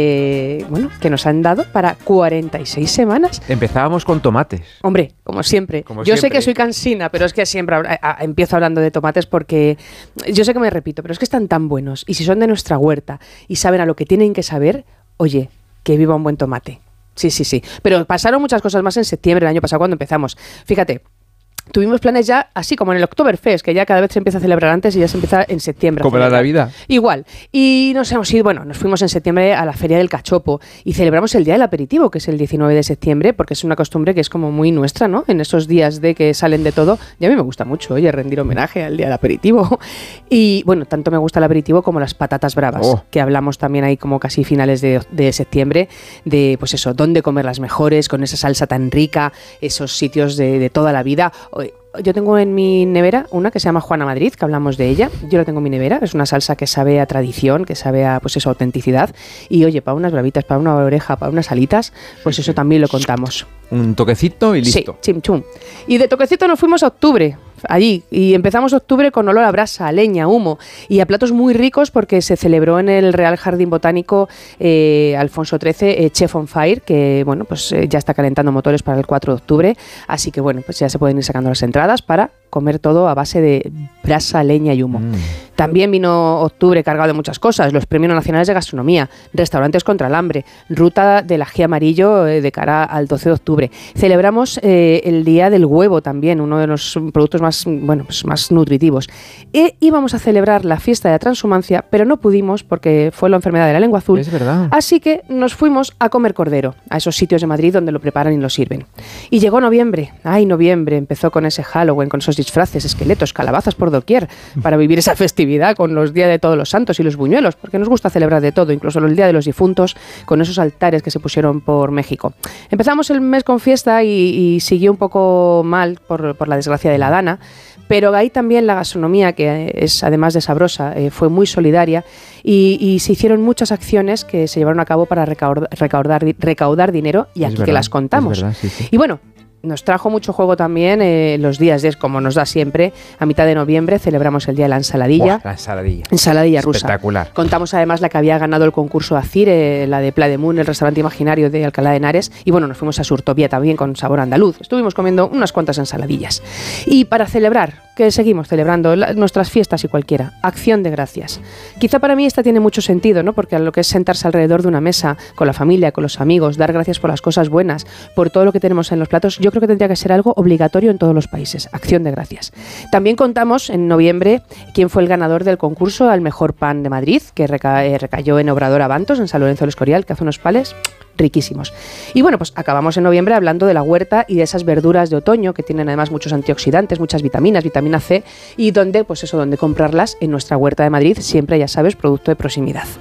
eh, bueno, que nos han dado para cuarenta y seis semanas. Empezábamos con tomates. Hombre, como siempre. Como yo siempre. sé que soy cansina, pero es que siempre a, a, empiezo hablando de tomates porque yo sé que me repito, pero es que están tan buenos y si son de nuestra huerta y saben a lo que tienen que saber, oye, que viva un buen tomate. Sí, sí, sí. Pero pasaron muchas cosas más en septiembre, el año pasado, cuando empezamos. Fíjate, tuvimos planes ya, así como en el Oktoberfest, que ya cada vez se empieza a celebrar antes y ya se empieza en septiembre. Como la Navidad. Igual. Y nos hemos ido, bueno, nos fuimos en septiembre a la Feria del Cachopo y celebramos el Día del Aperitivo, que es el diecinueve de septiembre, porque es una costumbre que es como muy nuestra, ¿no? En esos días de que salen de todo. Y a mí me gusta mucho, oye, rendir homenaje al Día del Aperitivo. Y bueno, tanto me gusta el aperitivo como las patatas bravas, oh. que hablamos también ahí como casi finales de, de septiembre, de pues eso, dónde comer las mejores, con esa salsa tan rica, esos sitios de, de toda la vida. Yo tengo en mi nevera una que se llama Juana Madrid, que hablamos de ella. Yo la tengo en mi nevera. Es una salsa que sabe a tradición, que sabe a, pues eso, autenticidad. Y oye, para unas bravitas, para una oreja, para unas alitas, pues sí, eso sí. también lo contamos. Un toquecito y listo. Sí, chim chum. Y de toquecito nos fuimos a octubre, allí, y empezamos octubre con olor a brasa, a leña, humo y a platos muy ricos porque se celebró en el Real Jardín Botánico eh, Alfonso trece eh, Chef on Fire, que bueno, pues eh, ya está calentando motores para el cuatro de octubre, así que bueno, pues ya se pueden ir sacando las entradas para comer todo a base de brasa, leña y humo. Mm. También vino octubre cargado de muchas cosas, los premios nacionales de gastronomía, restaurantes contra el hambre, ruta del ají amarillo eh, de cara al doce de octubre. Celebramos eh, el Día del Huevo también, uno de los productos más, bueno, pues más nutritivos. E íbamos a celebrar la fiesta de la transhumancia, pero no pudimos porque fue la enfermedad de la lengua azul. Es verdad. Así que nos fuimos a comer cordero, a esos sitios de Madrid donde lo preparan y lo sirven. Y llegó noviembre, ay noviembre, empezó con ese Halloween, con esos disfraces, esqueletos, calabazas por doquier, para vivir esa festividad con los días de todos los santos y los buñuelos, porque nos gusta celebrar de todo, incluso el Día de los Difuntos, con esos altares que se pusieron por México. Empezamos el mes con fiesta y, y siguió un poco mal por, por la desgracia de la Dana, pero ahí también la gastronomía, que es además de sabrosa, eh, fue muy solidaria y, y se hicieron muchas acciones que se llevaron a cabo para recaudar, recaudar, recaudar dinero y aquí es verdad, que las contamos. Es verdad, sí, sí. Y bueno, nos trajo mucho juego también eh, los días de, como nos da siempre, a mitad de noviembre celebramos el Día de la Ensaladilla. Buah, la ensaladilla. Ensaladilla rusa. Espectacular. Contamos además la que había ganado el concurso ACIR, eh, la de Pla de Moon, el restaurante imaginario de Alcalá de Henares. Y bueno, nos fuimos a Surtovía también con sabor andaluz. Estuvimos comiendo unas cuantas ensaladillas. Y para celebrar, que seguimos celebrando la, nuestras fiestas y cualquiera, Acción de Gracias. Quizá para mí esta tiene mucho sentido, ¿no? Porque a lo que es sentarse alrededor de una mesa, con la familia, con los amigos, dar gracias por las cosas buenas, por todo lo que tenemos en los platos, yo creo que tendría que ser algo obligatorio en todos los países, Acción de Gracias. También contamos en noviembre quién fue el ganador del concurso al mejor pan de Madrid, que reca- eh, recayó en Obrador Abantos, en San Lorenzo del Escorial, que hace unos pales riquísimos. Y bueno, pues acabamos en noviembre hablando de la huerta y de esas verduras de otoño que tienen además muchos antioxidantes, muchas vitaminas, vitamina C, y donde, pues eso, donde comprarlas en nuestra huerta de Madrid, siempre, ya sabes, producto de proximidad.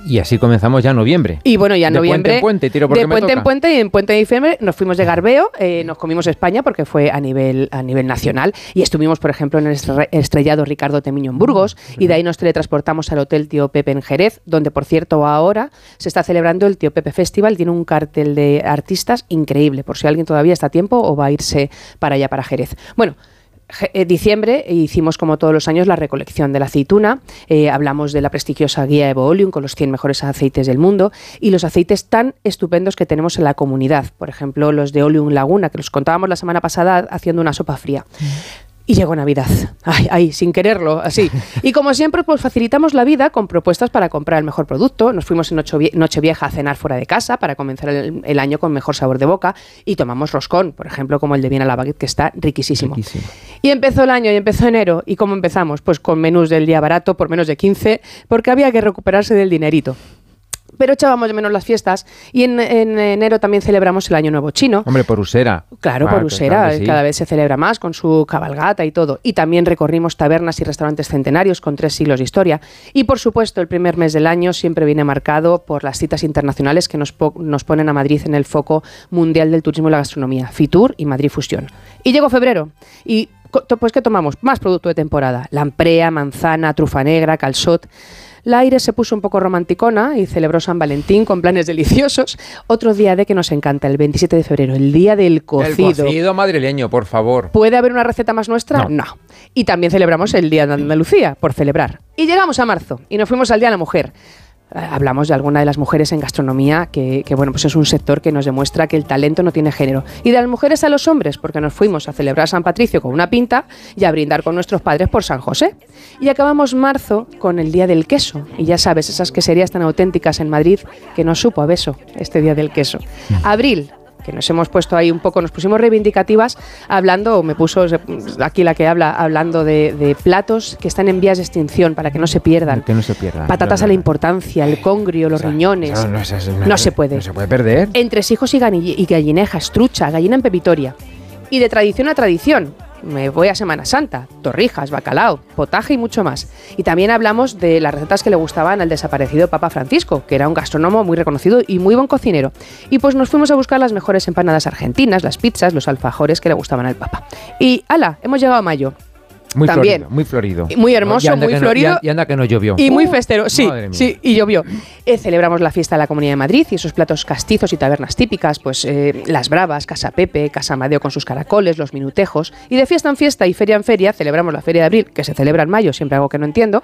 Y así comenzamos ya noviembre. Y bueno, ya en noviembre. De puente en puente, tiro porque De me puente toca. en puente y en puente de diciembre nos fuimos de garbeo, eh, nos comimos España porque fue a nivel, a nivel nacional y estuvimos, por ejemplo, en el estre- estrellado Ricardo Temiño en Burgos y de ahí nos teletransportamos al Hotel Tío Pepe en Jerez, donde, por cierto, ahora se está celebrando el Tío Pepe Festival. Tiene un cartel de artistas increíble, por si alguien todavía está a tiempo o va a irse para allá, para Jerez. Bueno, En diciembre hicimos, como todos los años, la recolección de la aceituna. Eh, hablamos de la prestigiosa guía Evo Oleum con los cien mejores aceites del mundo y los aceites tan estupendos que tenemos en la comunidad. Por ejemplo, los de Oleum Laguna, que los contábamos la semana pasada haciendo una sopa fría. Y llegó Navidad, ay, ay, sin quererlo, así. Y como siempre, pues facilitamos la vida con propuestas para comprar el mejor producto. Nos fuimos en Nochevieja a cenar fuera de casa para comenzar el, el año con mejor sabor de boca y tomamos roscón, por ejemplo, como el de Viena la Baguette, que está riquísimo. riquísimo. Y empezó el año y empezó enero. ¿Y cómo empezamos? Pues con menús del día barato por menos de quince, porque había que recuperarse del dinerito. Pero echábamos de menos las fiestas y en, en enero también celebramos el Año Nuevo Chino. Hombre, por Usera. Claro, Ah, por Usera, claro que sí. cada vez se celebra más con su cabalgata y todo. Y también recorrimos tabernas y restaurantes centenarios con tres siglos de historia. Y por supuesto, el primer mes del año siempre viene marcado por las citas internacionales que nos, po- nos ponen a Madrid en el foco mundial del turismo y la gastronomía, Fitur y Madrid Fusión. Y llegó febrero y co- pues ¿qué tomamos? Más producto de temporada, lamprea, manzana, trufa negra, calçot. La aire se puso un poco romanticona y celebró San Valentín con planes deliciosos. Otro día de que nos encanta, el veintisiete de febrero, el día del cocido. El cocido madrileño, por favor. ¿Puede haber una receta más nuestra? No. No. Y también celebramos el Día de Andalucía, por celebrar. Y llegamos a marzo y nos fuimos al Día de la Mujer. Eh, Hablamos de alguna de las mujeres en gastronomía, que, que bueno, pues es un sector que nos demuestra que el talento no tiene género. Y de las mujeres a los hombres, porque nos fuimos a celebrar San Patricio con una pinta y a brindar con nuestros padres por San José. Y acabamos marzo con el Día del Queso. Y ya sabes, esas queserías tan auténticas en Madrid que nos supo a beso este Día del Queso. Abril, que nos hemos puesto ahí un poco, nos pusimos reivindicativas hablando, o me puso aquí la que habla, hablando de, de platos que están en vías de extinción para que no se pierdan. Que no se pierdan. Patatas No, a no, la no. importancia, el congrio, los O sea, riñones. no, no, eso es- No se puede. No se puede perder. Entresijos y, gani- y gallinejas, trucha, gallina en pepitoria. Y de tradición a tradición, me voy a Semana Santa, torrijas, bacalao, potaje y mucho más. Y también hablamos de las recetas que le gustaban al desaparecido Papa Francisco, que era un gastrónomo muy reconocido y muy buen cocinero. Y pues nos fuimos a buscar las mejores empanadas argentinas, las pizzas, los alfajores que le gustaban al Papa. Y ala, hemos llegado a mayo. Muy También. florido, muy florido. Muy hermoso, Y anda muy que no- florido. y an- y anda que no llovió. Y muy festero, sí, Madre mía. sí, y llovió. Eh, celebramos la fiesta de la Comunidad de Madrid y esos platos castizos y tabernas típicas, pues eh, las bravas, Casa Pepe, Casa Amadeo con sus caracoles, los minutejos. Y de fiesta en fiesta y feria en feria celebramos la Feria de Abril, que se celebra en mayo, siempre algo que no entiendo.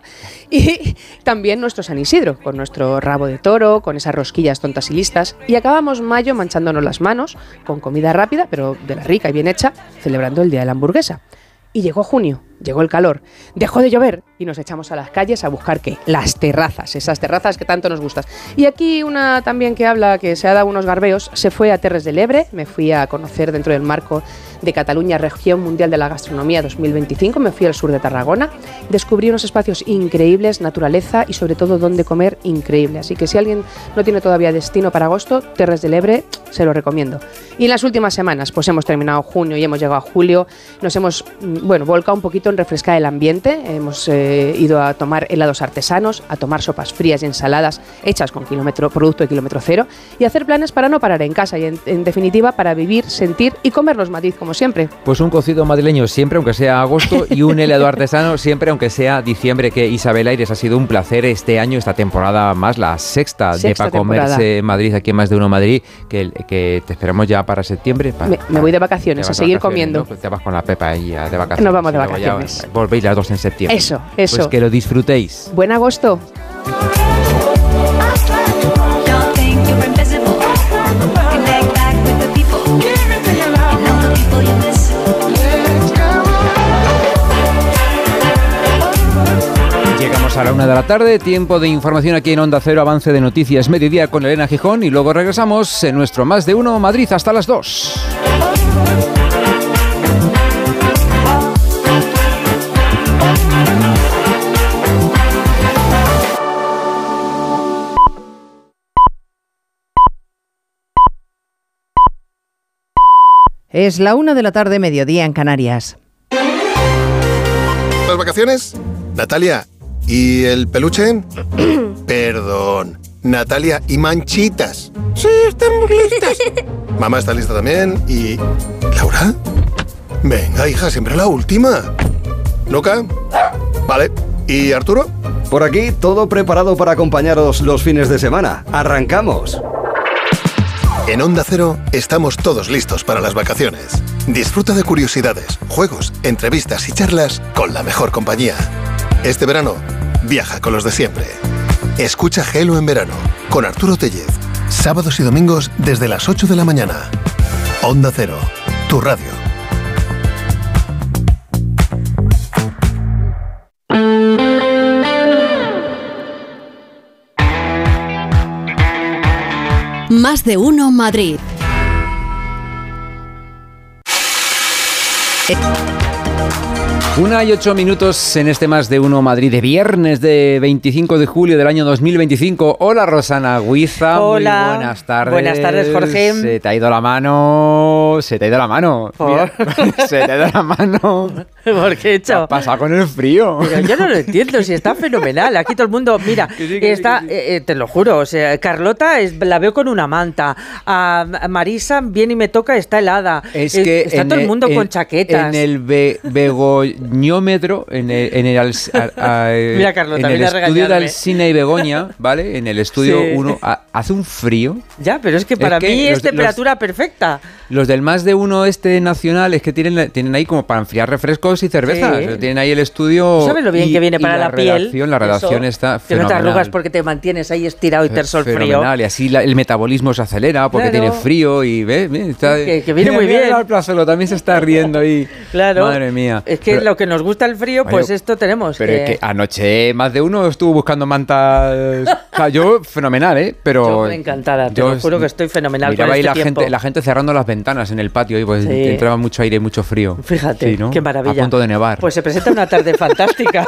Y también nuestro San Isidro, con nuestro rabo de toro, con esas rosquillas tontas y listas. Y acabamos mayo manchándonos las manos con comida rápida, pero de la rica y bien hecha, celebrando el Día de la Hamburguesa. Y llegó junio, llegó el calor, dejó de llover y nos echamos a las calles a buscar ¿qué? Las terrazas, esas terrazas que tanto nos gustan. Y aquí una también que habla, que se ha dado unos garbeos, se fue a Terres del Ebre, me fui a conocer dentro del marco de Cataluña Región Mundial de la Gastronomía dos mil veinticinco, me fui al sur de Tarragona, descubrí unos espacios increíbles, naturaleza y sobre todo donde comer increíble. Así que si alguien no tiene todavía destino para agosto, Terres del Ebre se lo recomiendo. Y en las últimas semanas, pues hemos terminado junio y hemos llegado a julio, nos hemos, bueno, volcado un poquito en refrescar el ambiente, hemos eh, ido a tomar helados artesanos, a tomar sopas frías y ensaladas hechas con kilómetro, producto de kilómetro cero y hacer planes para no parar en casa y en, en definitiva para vivir, sentir y comernos Madrid como siempre. Pues un cocido madrileño siempre, aunque sea agosto, y un helado artesano siempre, aunque sea diciembre. Que Isabel Aires, ha sido un placer este año, esta temporada más, la sexta, Sexta de Pa' temporada. Comerse en Madrid, aquí en Más de Uno Madrid, que, que te esperamos ya para septiembre. Para, Me, me voy de vacaciones, te a vas seguir vacaciones, comiendo. ¿no? Pues te vas con la Pepa ahí a- de vacaciones. Nos vamos de y luego ya vacaciones. volvéis las dos en septiembre. Eso, eso. Pues que lo disfrutéis. Buen agosto. Llegamos a la una de la tarde, tiempo de información aquí en Onda Cero, avance de noticias, mediodía con Elena Gijón y luego regresamos en nuestro Más de Uno Madrid hasta las dos. Es la una de la tarde, mediodía en Canarias. ¿Las vacaciones? Natalia, ¿y el peluche? Perdón. Natalia y Manchitas. Sí, estamos listas. Mamá está lista también y... ¿Laura? Venga, hija, siempre la última. ¿Luca? Vale. ¿Y Arturo? Por aquí, todo preparado para acompañaros los fines de semana. ¡Arrancamos! En Onda Cero estamos todos listos para las vacaciones. Disfruta de curiosidades, juegos, entrevistas y charlas con la mejor compañía. Este verano, viaja con los de siempre. Escucha Gelo en verano, con Arturo Tellez. Sábados y domingos desde las ocho de la mañana. Onda Cero, tu radio. Más de uno Madrid. Una y ocho minutos en este Más de uno Madrid de viernes de veinticinco de julio del año dos mil veinticinco. Hola Rosana Huiza. Hola. Muy buenas tardes. Buenas tardes, Jorge. Se te ha ido la mano. Se te ha ido la mano. Mira, se te ha ido la mano. ¿Por qué he hecho? ¿Qué ha pasado con el frío? Pero yo no lo entiendo, si está fenomenal. Aquí todo el mundo, mira, que sí, que está, sí, que sí. Eh, te lo juro, o sea, Carlota es, la veo con una manta. A Marisa viene y me toca, está helada. Es eh, que está todo el mundo en, con chaquetas. En el be, begoñómetro, en el, en el, a, a, mira, Carlota, en el viene a estudio de regañarme. Alsina y Begoña, ¿vale? En el estudio Sí. uno a, hace un frío. Ya, pero es que para Es que mí los- es temperatura perfecta. Los del Más de uno este nacional es que tienen, tienen ahí como para enfriar refrescos y cervezas. Sí. O sea, tienen ahí el estudio. ¿Sabes lo bien y- que viene y para la, piel? redacción, la redacción Eso, está que no te fenomenal. arrugas porque te mantienes ahí estirado y terso el frío. Fenomenal, y así la- el metabolismo se acelera porque Claro. tiene frío y ve, ve, está, Que- que viene muy mira, bien. mira el Plazuelo también se está riendo ahí. Claro. Madre mía. Es que Pero- lo que nos gusta el frío, pues Oye, esto tenemos. Pero que... es que anoche más de uno estuvo buscando mantas. O sea, yo fenomenal, ¿eh? Pero Yo encantada, te yo lo juro que estoy fenomenal miraba con ahí este la tiempo. gente, la gente cerrando las ventanas en el patio y pues Sí. entraba mucho aire y mucho frío. Fíjate, Sí, ¿no? qué maravilla. A punto de nevar. Pues se presenta una tarde fantástica.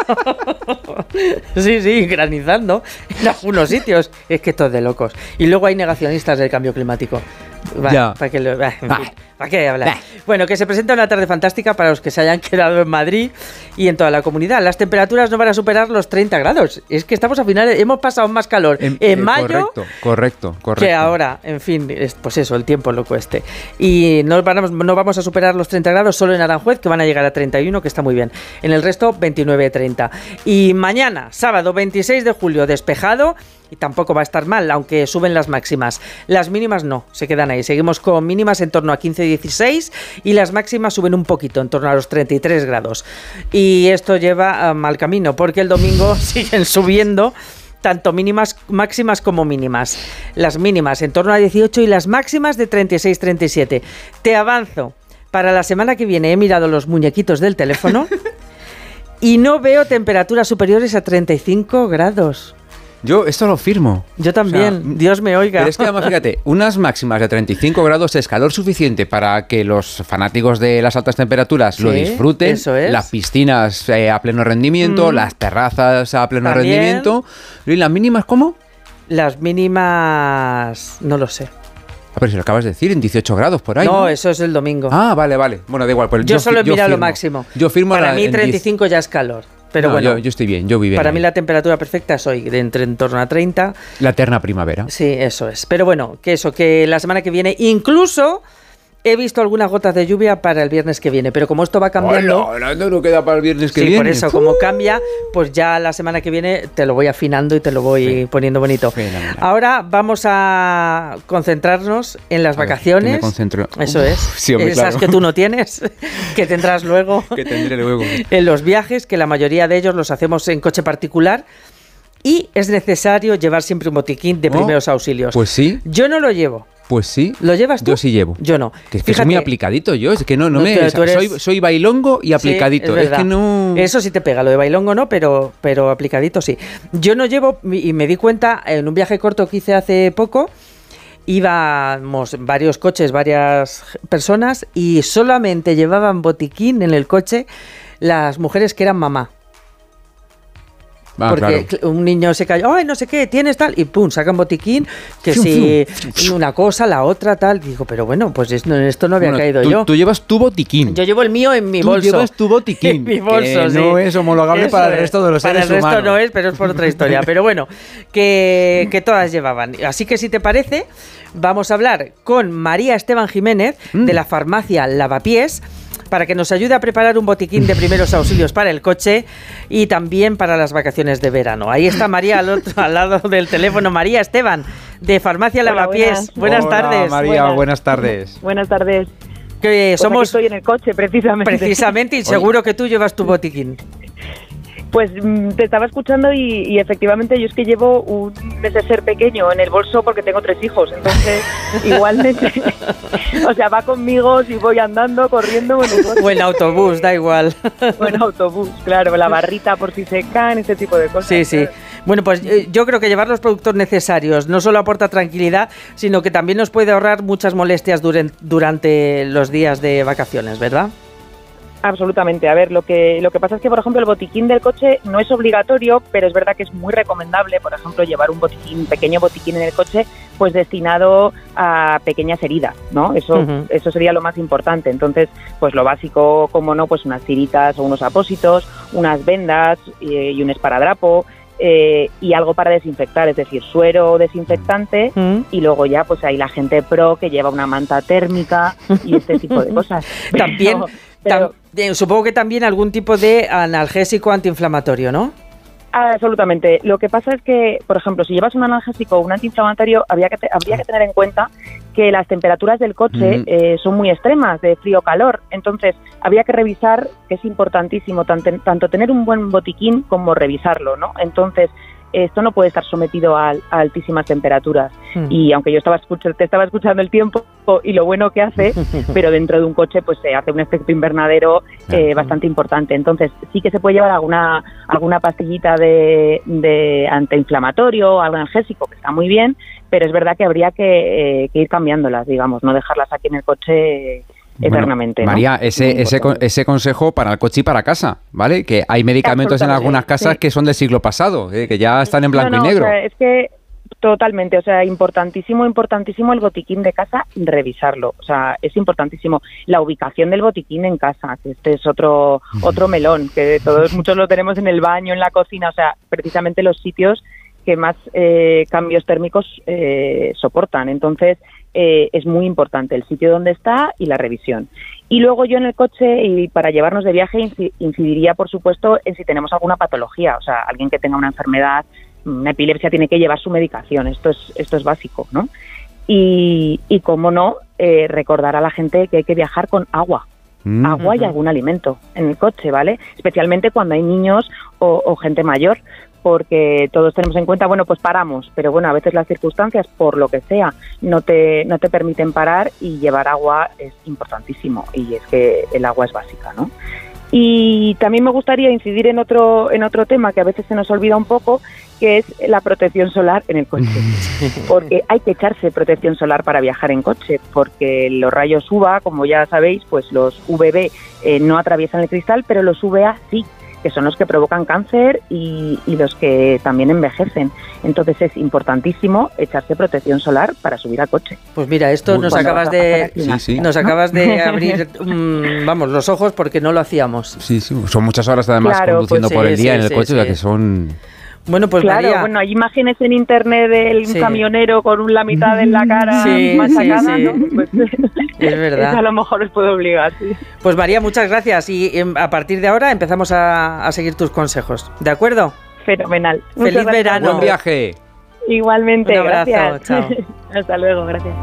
Sí, sí, granizando en algunos sitios. Es que esto es de locos. Y luego hay negacionistas del cambio climático. Va, Ya. ¿Para qué, lo- va, en fin, ¿para qué hablar? Bueno, que se presenta una tarde fantástica para los que se hayan quedado en Madrid y en toda la comunidad. Las temperaturas no van a superar los treinta grados. Es que estamos a finales, hemos pasado más calor en, Eh, mayo Correcto, correcto, correcto. que ahora, en fin, es- pues eso, el tiempo lo cueste. Y no vamos, no vamos a superar los treinta grados solo en Aranjuez, que van a llegar a treinta y uno, que está muy bien. En el resto, veintinueve, treinta. Y mañana, sábado veintiséis de julio, despejado, y tampoco va a estar mal, aunque suben las máximas. Las mínimas no, se quedan ahí. Seguimos con mínimas en torno a quince, dieciséis, y las máximas suben un poquito, en torno a los treinta y tres grados. Y esto lleva a mal camino, porque el domingo siguen subiendo tanto mínimas, máximas como mínimas. Las mínimas en torno a dieciocho y las máximas de treinta y seis, treinta y siete. Te avanzo. Para la semana que viene he mirado los muñequitos del teléfono y no veo temperaturas superiores a treinta y cinco grados. Yo esto lo firmo. Yo también, O sea, Dios me oiga. Pero es que además, fíjate, unas máximas de treinta y cinco grados es calor suficiente para que los fanáticos de las altas temperaturas lo Sí, disfruten. eso es. Las piscinas eh, a pleno rendimiento, Mm. las terrazas a pleno También. rendimiento. ¿Y las mínimas cómo? Las mínimas... no lo sé. A ver, si lo acabas de decir, en dieciocho grados por ahí. No, ¿no? eso es el domingo. Ah, vale, vale. Bueno, da igual. Pues yo, solo he fi- mirado lo firmo. máximo. Yo firmo Para la- mí en treinta y cinco ya es calor. Pero No, bueno, yo, yo estoy bien, yo vivo para ahí. mí la temperatura perfecta es hoy, de entre en torno a treinta. La eterna primavera. Sí, eso es. Pero bueno, que eso, que la semana que viene incluso he visto algunas gotas de lluvia para el viernes que viene. Pero como esto va cambiando... Hola, no, no queda para el viernes que sí, viene. por eso, como cambia, pues ya la semana que viene te lo voy afinando y te lo voy poniendo bonito. Fenomenal. Ahora vamos a concentrarnos en las A ver, vacaciones. que me concentro. Eso Uf, es. sí, hombre, Esas claro. que tú no tienes, que tendrás luego. Que tendré luego. En los viajes, que la mayoría de ellos los hacemos en coche particular. Y es necesario llevar siempre un botiquín de Oh, primeros auxilios. Pues sí, Yo no lo llevo. pues sí. ¿Lo llevas tú? Yo sí llevo. Yo no. Que es que soy muy aplicadito yo, es que no, no, No, me... pero o sea, tú eres- soy, soy bailongo y Sí, aplicadito. es es, que verdad. no... Eso sí te pega, lo de bailongo no, pero, pero aplicadito sí. Yo no llevo, y me di cuenta en un viaje corto que hice hace poco, íbamos varios coches, varias personas, y solamente llevaban botiquín en el coche las mujeres que eran mamá. Ah, porque claro. un niño se cayó, ay, no sé qué, tienes tal, y pum, sacan botiquín, que Fium, si fium. una cosa, la otra, tal. Digo, pero bueno, pues esto, esto no había Bueno, caído tú, yo. Tú llevas tu botiquín. Yo llevo el mío en mi Tú bolso. llevas tu botiquín. En mi bolso, que sí. no es homologable Eso para el es. resto de los para seres el resto humanos. no es, pero es por otra historia. Pero bueno, que, que todas llevaban. Así que si te parece, vamos a hablar con María Esteban Jiménez Mm. de la farmacia Lavapiés, para que nos ayude a preparar un botiquín de primeros auxilios para el coche y también para las vacaciones de verano. Ahí está María al, otro, al lado del teléfono. María Esteban, de Farmacia Hola, Lavapiés. buenas. Buenas Hola, tardes. María, Buenas. buenas tardes. Buenas tardes. Que Pues somos aquí estoy en el coche, precisamente. precisamente y seguro que tú llevas tu botiquín. Pues mm, te estaba escuchando y, y efectivamente yo es que llevo un neceser pequeño en el bolso porque tengo tres hijos, entonces igualmente, o sea, va conmigo si voy andando, corriendo o en el coche. O en autobús, da igual. O en autobús, claro, la barrita por si se caen, ese tipo de cosas. Sí, sí. Bueno, pues eh, yo creo que llevar los productos necesarios no solo aporta tranquilidad, sino que también nos puede ahorrar muchas molestias duren- durante los días de vacaciones, ¿verdad? Absolutamente. A ver, lo que lo que pasa es que, por ejemplo, el botiquín del coche no es obligatorio, pero es verdad que es muy recomendable, por ejemplo, llevar un botiquín, pequeño botiquín en el coche, pues destinado a pequeñas heridas, ¿no? Eso Ujú. eso sería lo más importante. Entonces, pues lo básico, como no, pues unas tiritas o unos apósitos, unas vendas eh, y un esparadrapo. Eh, y algo para desinfectar, es decir, suero desinfectante Mm. y luego ya pues hay la gente pro que lleva una manta térmica y este tipo de cosas. También, Pero- pero- tam- eh, supongo que también algún tipo de analgésico antiinflamatorio, ¿no? Absolutamente. Lo que pasa es que, por ejemplo, si llevas un analgésico o un antiinflamatorio, habría que, te- habría que tener en cuenta que las temperaturas del coche Ujú. eh, son muy extremas, de frío-calor. Entonces, habría que revisar, que es importantísimo, tanto, tanto tener un buen botiquín como revisarlo, ¿no? Entonces, esto no puede estar sometido a, a altísimas temperaturas. Hmm. Y aunque yo estaba escuch- te estaba escuchando el tiempo y lo bueno que hace, pero dentro de un coche pues se hace un efecto invernadero eh, bastante importante. Entonces sí que se puede llevar alguna alguna pastillita de, de antiinflamatorio, algo analgésico, que está muy bien, pero es verdad que habría que, eh, que ir cambiándolas, digamos, no dejarlas aquí en el coche eternamente. Bueno, ¿no? María, ese, ese, con- ese consejo para el coche y para casa, ¿vale? Que hay medicamentos en Absolutamente, algunas casas sí. que son del siglo pasado, ¿eh? Que ya están en blanco No, no, y negro. o sea, es que totalmente, o sea, importantísimo, importantísimo el botiquín de casa, revisarlo, o sea, es importantísimo la ubicación del botiquín en casa, que este es otro otro melón, que todos muchos lo tenemos en el baño, en la cocina, o sea, precisamente los sitios que más eh, cambios térmicos eh, soportan. Entonces, eh, es muy importante el sitio donde está y la revisión. Y luego yo en el coche, y para llevarnos de viaje, inci- incidiría, por supuesto, en si tenemos alguna patología, o sea, alguien que tenga una enfermedad, una epilepsia, tiene que llevar su medicación. Esto es, esto es básico, ¿no? Y, y cómo no, eh, recordar a la gente que hay que viajar con agua. Mm. Agua y algún alimento en el coche, ¿vale? Especialmente cuando hay niños o, o gente mayor, porque todos tenemos en cuenta, bueno, pues paramos, pero bueno, a veces las circunstancias, por lo que sea, no te, no te permiten parar, y llevar agua es importantísimo, y es que el agua es básica, ¿no? Y también me gustaría incidir en otro, en otro tema que a veces se nos olvida un poco, que es la protección solar en el coche. Porque hay que echarse protección solar para viajar en coche, porque los rayos U V A, como ya sabéis, pues los U V B eh, no atraviesan el cristal, pero los U V A sí, que son los que provocan cáncer y, y los que también envejecen. Entonces es importantísimo echarse protección solar para subir al coche. Pues mira, esto Muy nos bueno. acabas de Sí, sí. nos acabas de abrir mm, vamos, los ojos, porque no lo hacíamos. Sí, sí, son muchas horas además Claro, conduciendo pues por sí, el día sí, en el sí, coche, o sea sí. que son... Bueno, pues claro, María, bueno, hay imágenes en internet del Sí. camionero con la mitad en la cara Sí, machacada, sí, sí. ¿no? Pues, es verdad. eso a lo mejor os puede obligar, sí. Pues María, muchas gracias, y em, a partir de ahora empezamos a, a seguir tus consejos, ¿de acuerdo? Fenomenal. Feliz Muchas gracias. verano. Buen viaje. Igualmente, Un abrazo, gracias. chao. Hasta luego, gracias.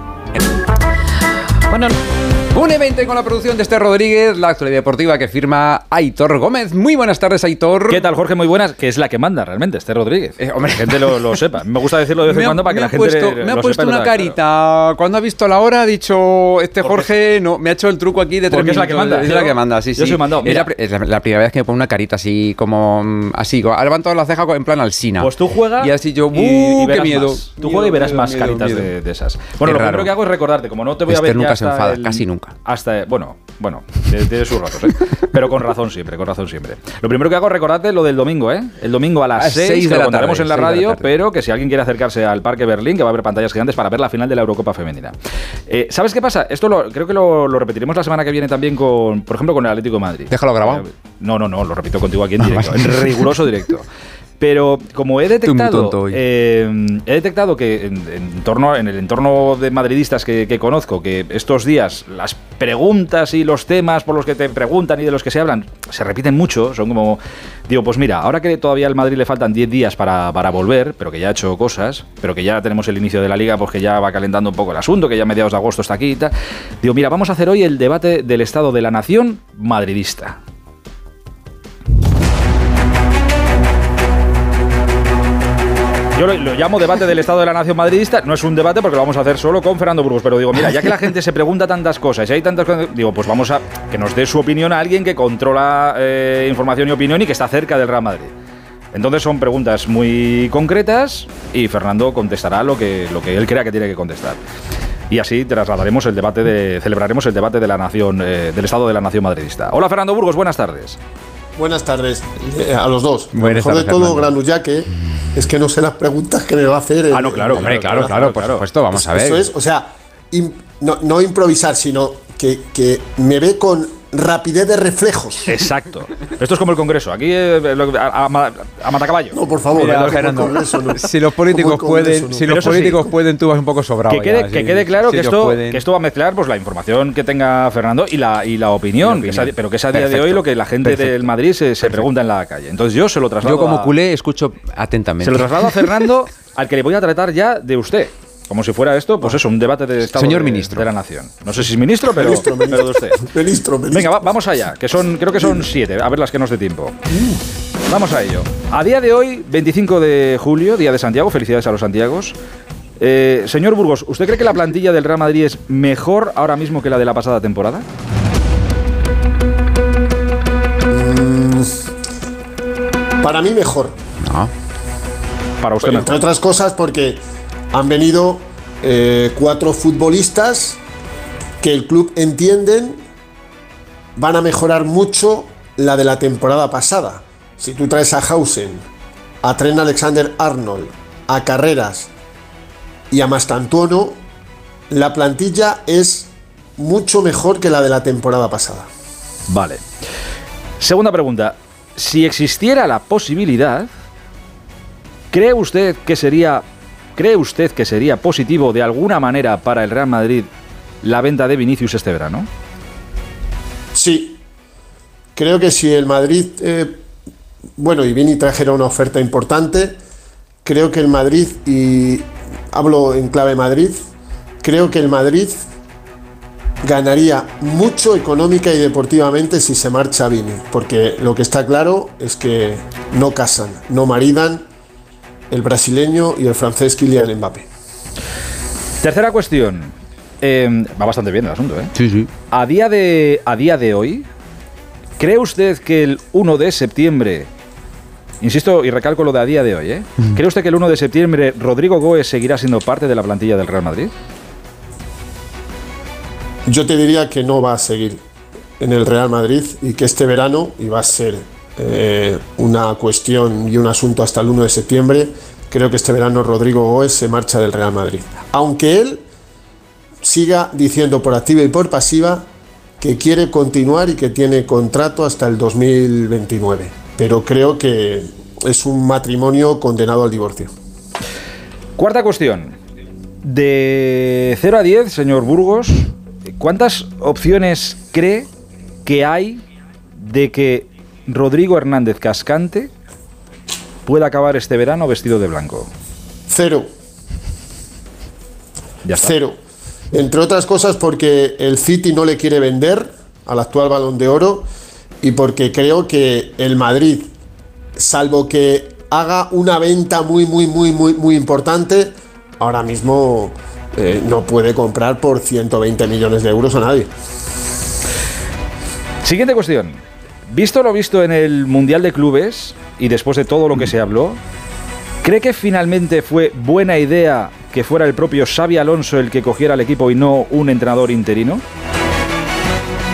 Bueno, un evento con la producción de Esther Rodríguez, la actualidad deportiva que firma Aitor Gómez. Muy buenas tardes, Aitor. ¿Qué tal, Jorge? Muy buenas, que es la que manda realmente, Esther Rodríguez. Eh, hombre. Que la gente lo, lo sepa. Me gusta decirlo de vez en Me ha- cuando para que me la ha gente puesto, lo me ha sepa puesto y lo una tenga carita. Cuando ha visto la hora ha dicho, este Jorge, no, me ha hecho el truco aquí de tres Porque es la que minutos. manda. Es la que manda, sí, Yo sí. soy mandado, Es mira. la, pri- es la- la primera vez que me pone una carita así, como, mm, así, ha levantado la ceja en plan Alsina. Pues tú juegas y así yo, y, ¡uh, y qué verás miedo! más. Tú Miedo, juegas y verás miedo, más miedo, caritas miedo. de, de esas. Es Bueno, lo raro. primero que hago es recordarte, como no te voy a Esther ver ya nunca se hasta enfada, el, casi nunca. nunca. Hasta, bueno, bueno, tiene, tiene sus ratos, ¿eh? Pero con razón siempre, con razón siempre. Lo primero que hago es recordarte lo del domingo, ¿eh? El domingo a las seis, que lo contaremos en la radio, pero que si alguien quiere acercarse al Parque Berlín, que va a haber pantallas gigantes para ver la final de la Eurocopa Femenina. Eh, ¿Sabes qué pasa? Esto lo, creo que lo, lo repetiremos la semana que viene también con, por ejemplo, con el Atlético de Madrid. Déjalo grabado. No, no, no, lo repito contigo aquí en directo, en riguroso directo. Pero como he detectado, eh, he detectado que en, en, torno, en el entorno de madridistas que, que conozco, que estos días las preguntas y los temas por los que te preguntan y de los que se hablan se repiten mucho, son como, digo, pues mira, ahora que todavía al Madrid le faltan diez días para, para volver, pero que ya ha hecho cosas, pero que ya tenemos el inicio de la Liga, pues que ya va calentando un poco el asunto, que ya a mediados de agosto está aquí y tal, digo, mira, vamos a hacer hoy el debate del estado de la nación madridista. Yo lo, lo llamo debate del estado de la nación madridista. No es un debate porque lo vamos a hacer solo con Fernando Burgos, pero digo, mira, ya que la gente se pregunta tantas cosas y hay tantas cosas, digo, pues vamos a que nos dé su opinión a alguien que controla eh, información y opinión y que está cerca del Real Madrid. Entonces son preguntas muy concretas y Fernando contestará lo que, lo que él crea que tiene que contestar. Y así trasladaremos el debate de, celebraremos el debate de la nación, eh, del estado de la nación madridista. Hola Fernando Burgos, buenas tardes. Buenas tardes eh, a los dos. Buenas Lo mejor tardes, de todo, Fernando. Granullaque, es que no sé las preguntas que me va a hacer. Ah, no, claro, hombre, claro, claro, por supuesto, vamos a ver. Eso es, o sea, im, no, no improvisar, sino que, que me ve con rapidez de reflejos. Exacto. Esto es como el Congreso. Aquí eh, a, a, a matacaballo. No, por favor. Mira, no, Fernando, Congreso, no. si los políticos pueden, no. si los políticos sí, pueden, tú vas un poco sobrado. Que quede, ya, que sí, quede claro si que, esto, pueden... que esto va a mezclar pues la información que tenga Fernando y la, y la opinión, y la opinión. Que es a, pero que es a día Perfecto. de hoy lo que la gente Perfecto. del Madrid se, se pregunta en la calle. Entonces yo se lo traslado. Yo como a, culé escucho atentamente. Se lo traslado a Fernando, al que le voy a tratar ya de usted. Como si fuera esto, pues eso, un debate de Estado Señor de, ministro. de la Nación. No sé si es ministro, pero, ministro, pero de usted. Ministro, ministro. Venga, va, vamos allá, que son, creo que son siete, a ver las que nos dé tiempo. Vamos a ello. A día de hoy, veinticinco de julio, Día de Santiago, felicidades a los Santiagos. Eh, señor Burgos, ¿usted cree que la plantilla del Real Madrid es mejor ahora mismo que la de la pasada temporada? Mm, para mí mejor. No. Para usted pues, mejor. Entre otras cosas porque han venido eh, cuatro futbolistas que el club entienden van a mejorar mucho la de la temporada pasada. Si tú traes a Hausen, a Trent Alexander-Arnold, a Carreras y a Mastantuono, la plantilla es mucho mejor que la de la temporada pasada. Vale. Segunda pregunta. Si existiera la posibilidad, ¿cree usted que sería ¿Cree usted que sería positivo de alguna manera para el Real Madrid la venta de Vinicius este verano? Sí. Creo que si el Madrid, eh, bueno, y Vini trajera una oferta importante, creo que el Madrid, y hablo en clave Madrid, creo que el Madrid ganaría mucho económica y deportivamente si se marcha Vini, porque lo que está claro es que no casan, no maridan el brasileño y el francés Kylian Mbappé. Tercera cuestión. Eh, va bastante bien el asunto, ¿eh? Sí, sí. A día de, a día de hoy, ¿cree usted que el uno de septiembre, insisto y recalco lo de a día de hoy, ¿eh? Mm. ¿Cree usted que el uno de septiembre Rodrigo Goes seguirá siendo parte de la plantilla del Real Madrid? Yo te diría que no va a seguir en el Real Madrid y que este verano, y va a ser Eh, una cuestión y un asunto hasta el uno de septiembre, creo que este verano Rodrigo Goes se marcha del Real Madrid, aunque él siga diciendo por activa y por pasiva que quiere continuar y que tiene contrato hasta el dos mil veintinueve, pero creo que es un matrimonio condenado al divorcio. Cuarta cuestión. De cero a diez, señor Burgos, ¿cuántas opciones cree que hay de que Rodrigo Hernández Cascante puede acabar este verano vestido de blanco? Cero. Ya está. Cero. Entre otras cosas porque el City no le quiere vender al actual Balón de Oro y porque creo que el Madrid, salvo que haga una venta muy, muy, muy, muy, muy importante, ahora mismo eh, no puede comprar por ciento veinte millones de euros a nadie. Siguiente cuestión. Visto lo visto en el Mundial de Clubes y después de todo lo que se habló, ¿cree que finalmente fue buena idea que fuera el propio Xabi Alonso el que cogiera el equipo y no un entrenador interino?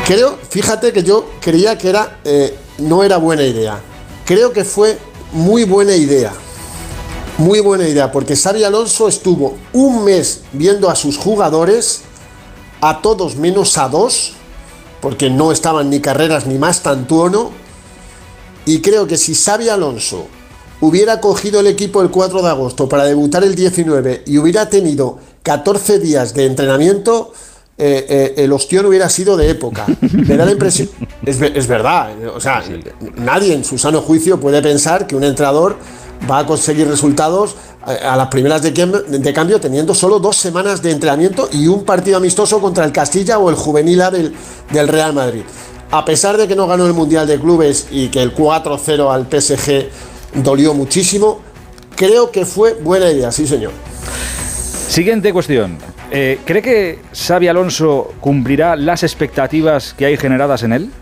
creo, fíjate que yo creía que era eh, no era buena idea. Creo que fue muy buena idea. Muy buena idea, porque Xabi Alonso estuvo un mes viendo a sus jugadores, a todos menos a dos, porque no estaban ni Carreras ni Mastantuono, y creo que si Xabi Alonso hubiera cogido el equipo el cuatro de agosto para debutar el diecinueve y hubiera tenido catorce días de entrenamiento, eh, eh, el ostión hubiera sido de época. Me da la impresión, es, es verdad, o sea, nadie en su sano juicio puede pensar que un entrenador va a conseguir resultados a las primeras de, de cambio teniendo solo dos semanas de entrenamiento y un partido amistoso contra el Castilla o el Juvenil A del, del Real Madrid. A pesar de que no ganó el Mundial de Clubes y que el cuatro cero al P S G dolió muchísimo, creo que fue buena idea, sí señor. Siguiente cuestión. Eh, ¿Cree que Xabi Alonso cumplirá las expectativas que hay generadas en él?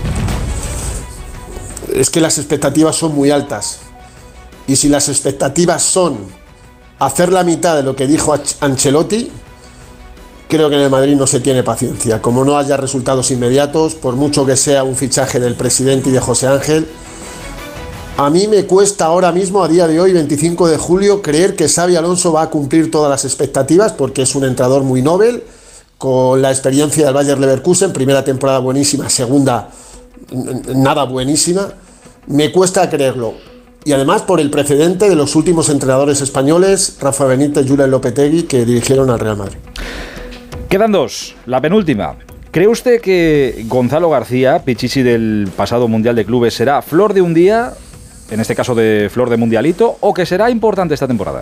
Es que las expectativas son muy altas. Y si las expectativas son hacer la mitad de lo que dijo Ancelotti, creo que en el Madrid no se tiene paciencia. Como no haya resultados inmediatos, por mucho que sea un fichaje del presidente y de José Ángel, a mí me cuesta ahora mismo, a día de hoy, veinticinco de julio, creer que Xabi Alonso va a cumplir todas las expectativas, porque es un entrenador muy novel, con la experiencia del Bayer Leverkusen, primera temporada buenísima, segunda nada buenísima. Me cuesta creerlo. Y además por el precedente de los últimos entrenadores españoles, Rafa Benítez y Julen Lopetegui, que dirigieron al Real Madrid. Quedan dos, la penúltima. ¿Cree usted que Gonzalo García, Pichichi del pasado Mundial de Clubes, será flor de un día, en este caso de flor de mundialito, o que será importante esta temporada?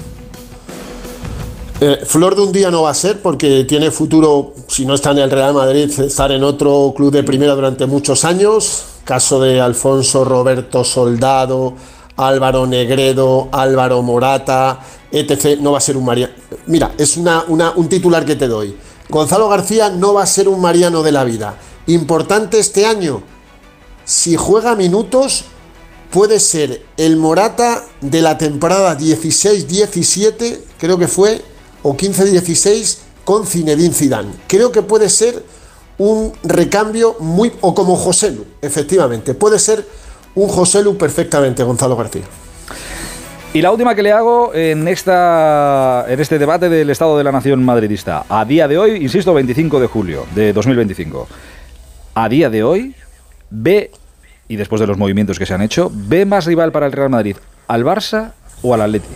Eh, flor de un día no va a ser, porque tiene futuro, si no está en el Real Madrid, estar en otro club de primera durante muchos años. Caso de Alfonso Roberto Soldado, Álvaro Negredo, Álvaro Morata, etcétera. No va a ser un Mariano. Mira, es una, una, un titular que te doy. Gonzalo García no va a ser un Mariano de la vida. Importante este año. Si juega minutos, puede ser el Morata de la temporada dieciséis diecisiete, creo que fue, o quince dieciséis, con Zinedine Zidane. Creo que puede ser un recambio muy... o como Joselu, efectivamente. Puede ser un Joselu perfectamente, Gonzalo García. Y la última que le hago en, esta, en este debate del Estado de la Nación madridista. A día de hoy, insisto, veinticinco de julio de dos mil veinticinco. A día de hoy, ve, y después de los movimientos que se han hecho, ¿ve más rival para el Real Madrid al Barça o al Atleti?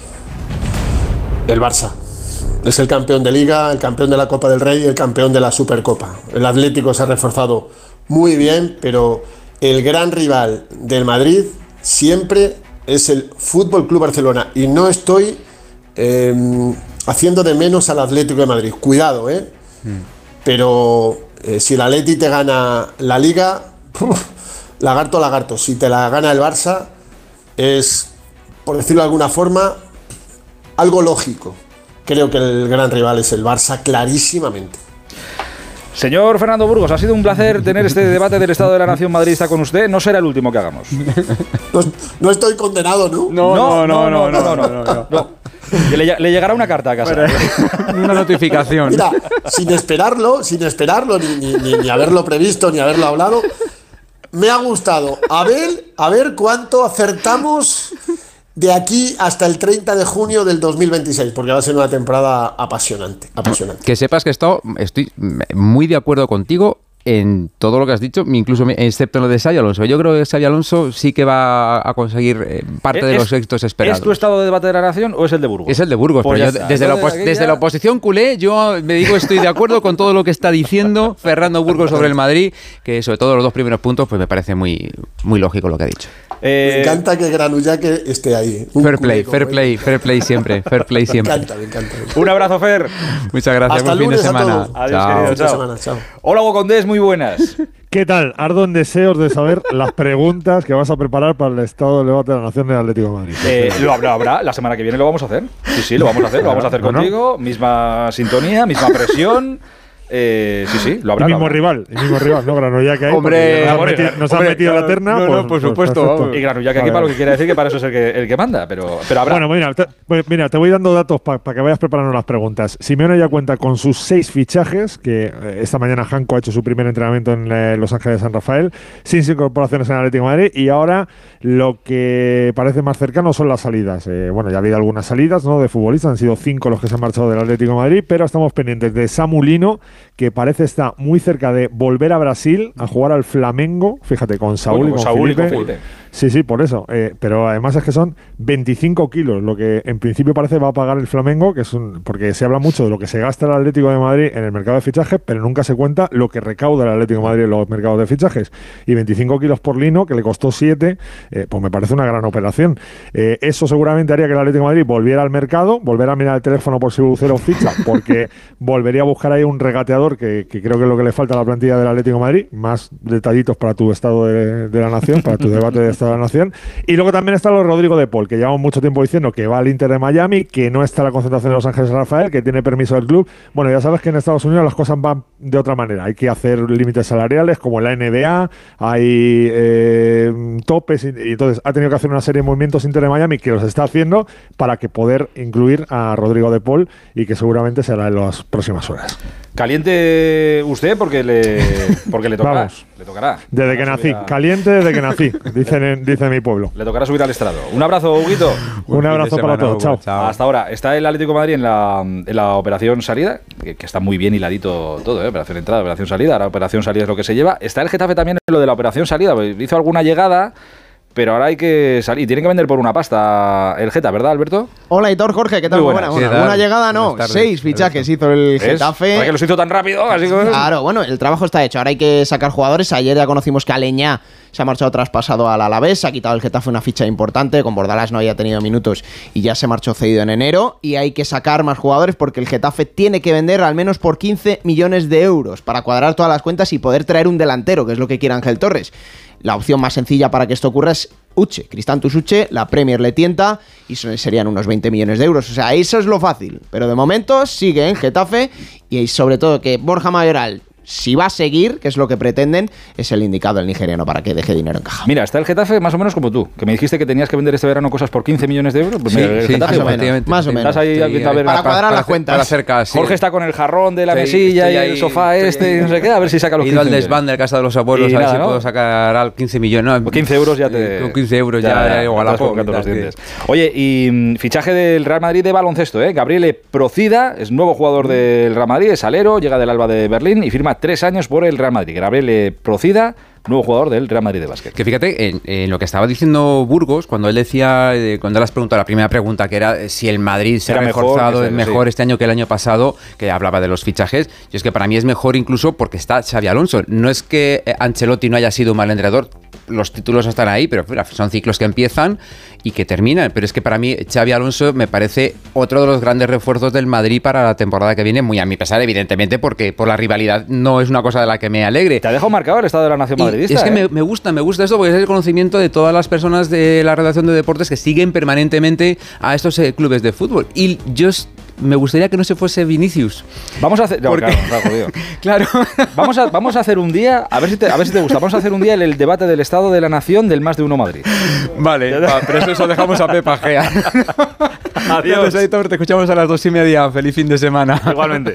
El Barça. Es el campeón de Liga, el campeón de la Copa del Rey y el campeón de la Supercopa. El Atlético se ha reforzado muy bien, pero el gran rival del Madrid siempre es el Fútbol Club Barcelona. Y no estoy eh, haciendo de menos al Atlético de Madrid. Cuidado, ¿eh? Mm. Pero eh, si el Atleti te gana la Liga, ¡puf! Lagarto, lagarto. Si te la gana el Barça, es, por decirlo de alguna forma, algo lógico. Creo que el gran rival es el Barça, clarísimamente. Señor Fernando Burgos, ha sido un placer tener este debate del Estado de la Nación madridista con usted. No será el último que hagamos. No, no estoy condenado, ¿no? No, no, no, no, no, no, no, no, no, no. Le, le llegará una carta a casa. Bueno, una notificación. Mira, sin esperarlo, sin esperarlo, ni, ni, ni, ni haberlo previsto, ni haberlo hablado, me ha gustado. A ver, a ver cuánto acertamos de aquí hasta el treinta de junio del dos mil veintiséis, porque va a ser una temporada apasionante, apasionante. Que sepas que esto, estoy muy de acuerdo contigo en todo lo que has dicho, incluso excepto en lo de Xabi Alonso. Yo creo que Xabi Alonso sí que va a conseguir parte de los éxitos esperados. ¿Es tu estado de debate de la nación o es el de Burgos? Es el de Burgos, pues pero yo, desde, la opos- desde la oposición culé, yo me digo estoy de acuerdo con todo lo que está diciendo Fernando Burgos sobre el Madrid, que sobre todo los dos primeros puntos pues me parece muy, muy lógico lo que ha dicho. Eh, me encanta que Granullaque esté ahí. Fair play, fair play, fair play siempre, fair play siempre. Me encanta, me encanta. Un abrazo, Fer. Muchas gracias. Hasta buen fin de semana. Adiós, chao. querido, chao. Semana, chao. Hola, Hugo Condés, muy buenas. ¿Qué tal? Ardo en deseos de saber las preguntas que vas a preparar para el estado del debate de la Nación del Atlético de Madrid. Eh, lo habrá, habrá, la semana que viene lo vamos a hacer. Sí, sí, lo vamos a hacer, lo vamos a hacer contigo. Misma sintonía, misma presión. Eh, sí, sí, lo habrá. El mismo habrá. rival, el mismo rival, ¿no? Granullac ahí. Hombre, nos, hombre, han metido, nos hombre, han metido claro, la terna. no, no, pues, por pues, supuesto. perfecto. Y Granullac aquí Vale, para lo vale. que quiere decir que para eso es el que, el que manda, pero, pero habrá. Bueno, mira te, pues mira, te voy dando datos para pa que vayas preparando las preguntas. Simeone ya cuenta con sus seis fichajes, que eh, esta mañana Janko ha hecho su primer entrenamiento en eh, Los Ángeles de San Rafael, sin incorporaciones en Atlético de Madrid, y ahora lo que parece más cercano son las salidas. Eh, bueno, ya ha habido algunas salidas, ¿no?, de futbolistas, han sido cinco los que se han marchado del Atlético de Madrid, pero estamos pendientes de Samu Lino, que parece estar muy cerca de volver a Brasil a jugar al Flamengo, fíjate, con Saúl Bueno, y con Saúl Felipe. y con Felipe. Sí, sí, por eso. Eh, pero además es que son veinticinco kilos, lo que en principio parece va a pagar el Flamengo, que es un, porque se habla mucho de lo que se gasta el Atlético de Madrid en el mercado de fichajes, pero nunca se cuenta lo que recauda el Atlético de Madrid en los mercados de fichajes. Y veinticinco kilos por Lino, que le costó siete, eh, pues me parece una gran operación. Eh, eso seguramente haría que el Atlético de Madrid volviera al mercado, volviera a mirar el teléfono por si Bucero ficha, porque volvería a buscar ahí un regateador, que, que creo que es lo que le falta a la plantilla del Atlético de Madrid. Más detallitos para tu estado de, de la nación, para tu debate de estado de la nación. Y luego también está lo de Rodrigo de Paul, que llevamos mucho tiempo diciendo que va al Inter de Miami, que no está en la concentración de Los Ángeles de Rafael, que tiene permiso del club. Bueno, ya sabes que en Estados Unidos las cosas van de otra manera. Hay que hacer límites salariales, como en la N B A, hay eh, topes, y, y entonces ha tenido que hacer una serie de movimientos Inter de Miami, que los está haciendo para que poder incluir a Rodrigo de Paul, y que seguramente será en las próximas horas. Caliente usted porque le porque le tocará. Vamos. Le tocará. Desde que nací. A... Caliente desde que nací, dicen en, dice mi pueblo. Le tocará subir al estrado. Un abrazo, Huguito. Un abrazo para todos. Chao. Chao. Hasta ahora. Está el Atlético de Madrid en la, en la operación salida, que, que está muy bien hiladito todo, ¿eh? Operación entrada, operación salida. Ahora operación salida es lo que se lleva. Está el Getafe también en lo de la operación salida. Hizo alguna llegada, pero ahora hay que salir. Tienen que vender por una pasta el Geta, ¿verdad, Alberto? Hola, Hitor, Jorge, ¿qué tal? Muy buena. Bueno, una llegada no, seis fichajes hizo el Getafe. ¿Para que los hizo tan rápido? Así que... Claro, bueno, el trabajo está hecho. Ahora hay que sacar jugadores. Ayer ya conocimos que Aleñá se ha marchado traspasado al Alavés, se ha quitado el Getafe una ficha importante, con Bordalás no había tenido minutos y ya se marchó cedido en enero, y hay que sacar más jugadores porque el Getafe tiene que vender al menos por quince millones de euros para cuadrar todas las cuentas y poder traer un delantero, que es lo que quiere Ángel Torres. La opción más sencilla para que esto ocurra es Uche, Cristantus Uche, la Premier le tienta y serían unos veinte millones de euros. O sea, eso es lo fácil. Pero de momento sigue en Getafe, y sobre todo que Borja Mayoral, si va a seguir, que es lo que pretenden, es el indicado, el nigeriano, para que deje dinero en caja. Mira, está el Getafe más o menos como tú, que me dijiste que tenías que vender este verano cosas por quince millones de euros. Pues sí, mira, el sí, Getafe, más, o menos, más o menos. Ahí, sí, a ver, para la, cuadrar para las hacer, cuentas. para hacer caso, Jorge sí. Está con el jarrón de la sí, mesilla y el sofá sí, este y no sé qué, a ver si saca los quince millones. He ido al desván de casa de los abuelos, y a ver nada, si ¿no? puedo sacar al quince millones. No, quince euros ya te... Con quince euros ya, ya, ya igual a poco. Oye, y mm, fichaje del Real Madrid de baloncesto, ¿eh? Gabriele Procida es nuevo jugador del Real Madrid, es alero, llega del Alba de Berlín y firma tres años por el Real Madrid. Gabriele Procida, nuevo jugador del Real Madrid de básquet. Que fíjate, en, en lo que estaba diciendo Burgos, cuando él decía, eh, cuando le has preguntado la primera pregunta, que era si el Madrid se ha reforzado mejor, mejor sí. este año que el año pasado, que hablaba de los fichajes, y es que para mí es mejor incluso porque está Xabi Alonso. No es que Ancelotti no haya sido un mal entrenador, los títulos están ahí, pero son ciclos que empiezan y que terminan. Pero es que para mí Xabi Alonso me parece otro de los grandes refuerzos del Madrid para la temporada que viene, muy a mi pesar, evidentemente, porque por la rivalidad no es una cosa de la que me alegre. Te ha dejado marcado el estado de la nación madridista. Es que ¿eh? me, me gusta, me gusta esto porque es el conocimiento de todas las personas de la redacción de deportes que siguen permanentemente a estos eh, clubes de fútbol. Y yo me gustaría que no se fuese Vinicius. Vamos a hacer, no, porque, claro, claro, claro. Vamos a vamos a hacer un día, a ver si te, a ver si te gusta. Vamos a hacer un día el, el debate del estado de la nación del más de uno Madrid. Vale, va, pero eso, eso dejamos a Pepa Gea. Adiós. Gracias, Aitor, te escuchamos a las dos y media. Feliz fin de semana. Igualmente.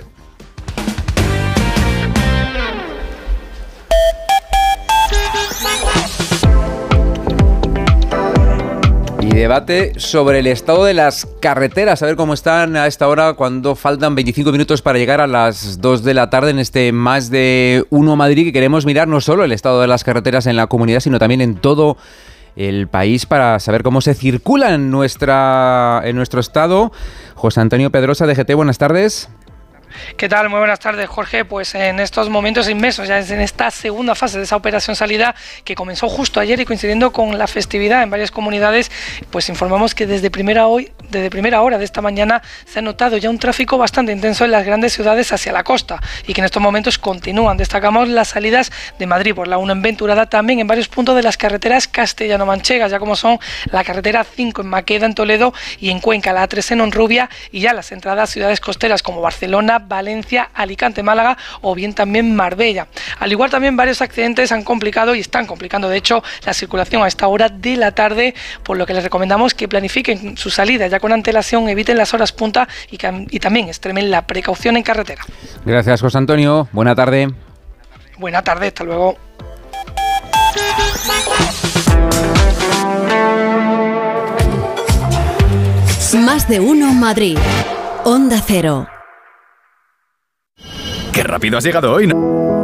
Y debate sobre el estado de las carreteras, a ver cómo están a esta hora cuando faltan veinticinco minutos para llegar a las dos de la tarde en este Más de Uno Madrid, que queremos mirar no solo el estado de las carreteras en la comunidad, sino también en todo el país para saber cómo se circula en, nuestra, en nuestro estado. José Antonio Pedrosa, de G T, buenas tardes. ¿Qué tal? Muy buenas tardes, Jorge. Pues en estos momentos inmensos, ya en esta segunda fase de esa operación salida que comenzó justo ayer y coincidiendo con la festividad en varias comunidades, pues informamos que desde primera, hoy, desde primera hora de esta mañana se ha notado ya un tráfico bastante intenso en las grandes ciudades hacia la costa y que en estos momentos continúan. Destacamos las salidas de Madrid por la uno en Venturada, también en varios puntos de las carreteras castellano-manchegas, ya como son la carretera cinco en Maqueda, en Toledo, y en Cuenca, la A tres en Honrubia, y ya las entradas a ciudades costeras como Barcelona, Valencia, Alicante, Málaga o bien también Marbella. Al igual también varios accidentes han complicado y están complicando de hecho la circulación a esta hora de la tarde, por lo que les recomendamos que planifiquen su salida ya con antelación, eviten las horas punta y, que, y también extremen la precaución en carretera. Gracias, José Antonio. Buena tarde. Buena tarde, hasta luego. Más de uno Madrid. Onda Cero. ¡Qué rápido has llegado hoy!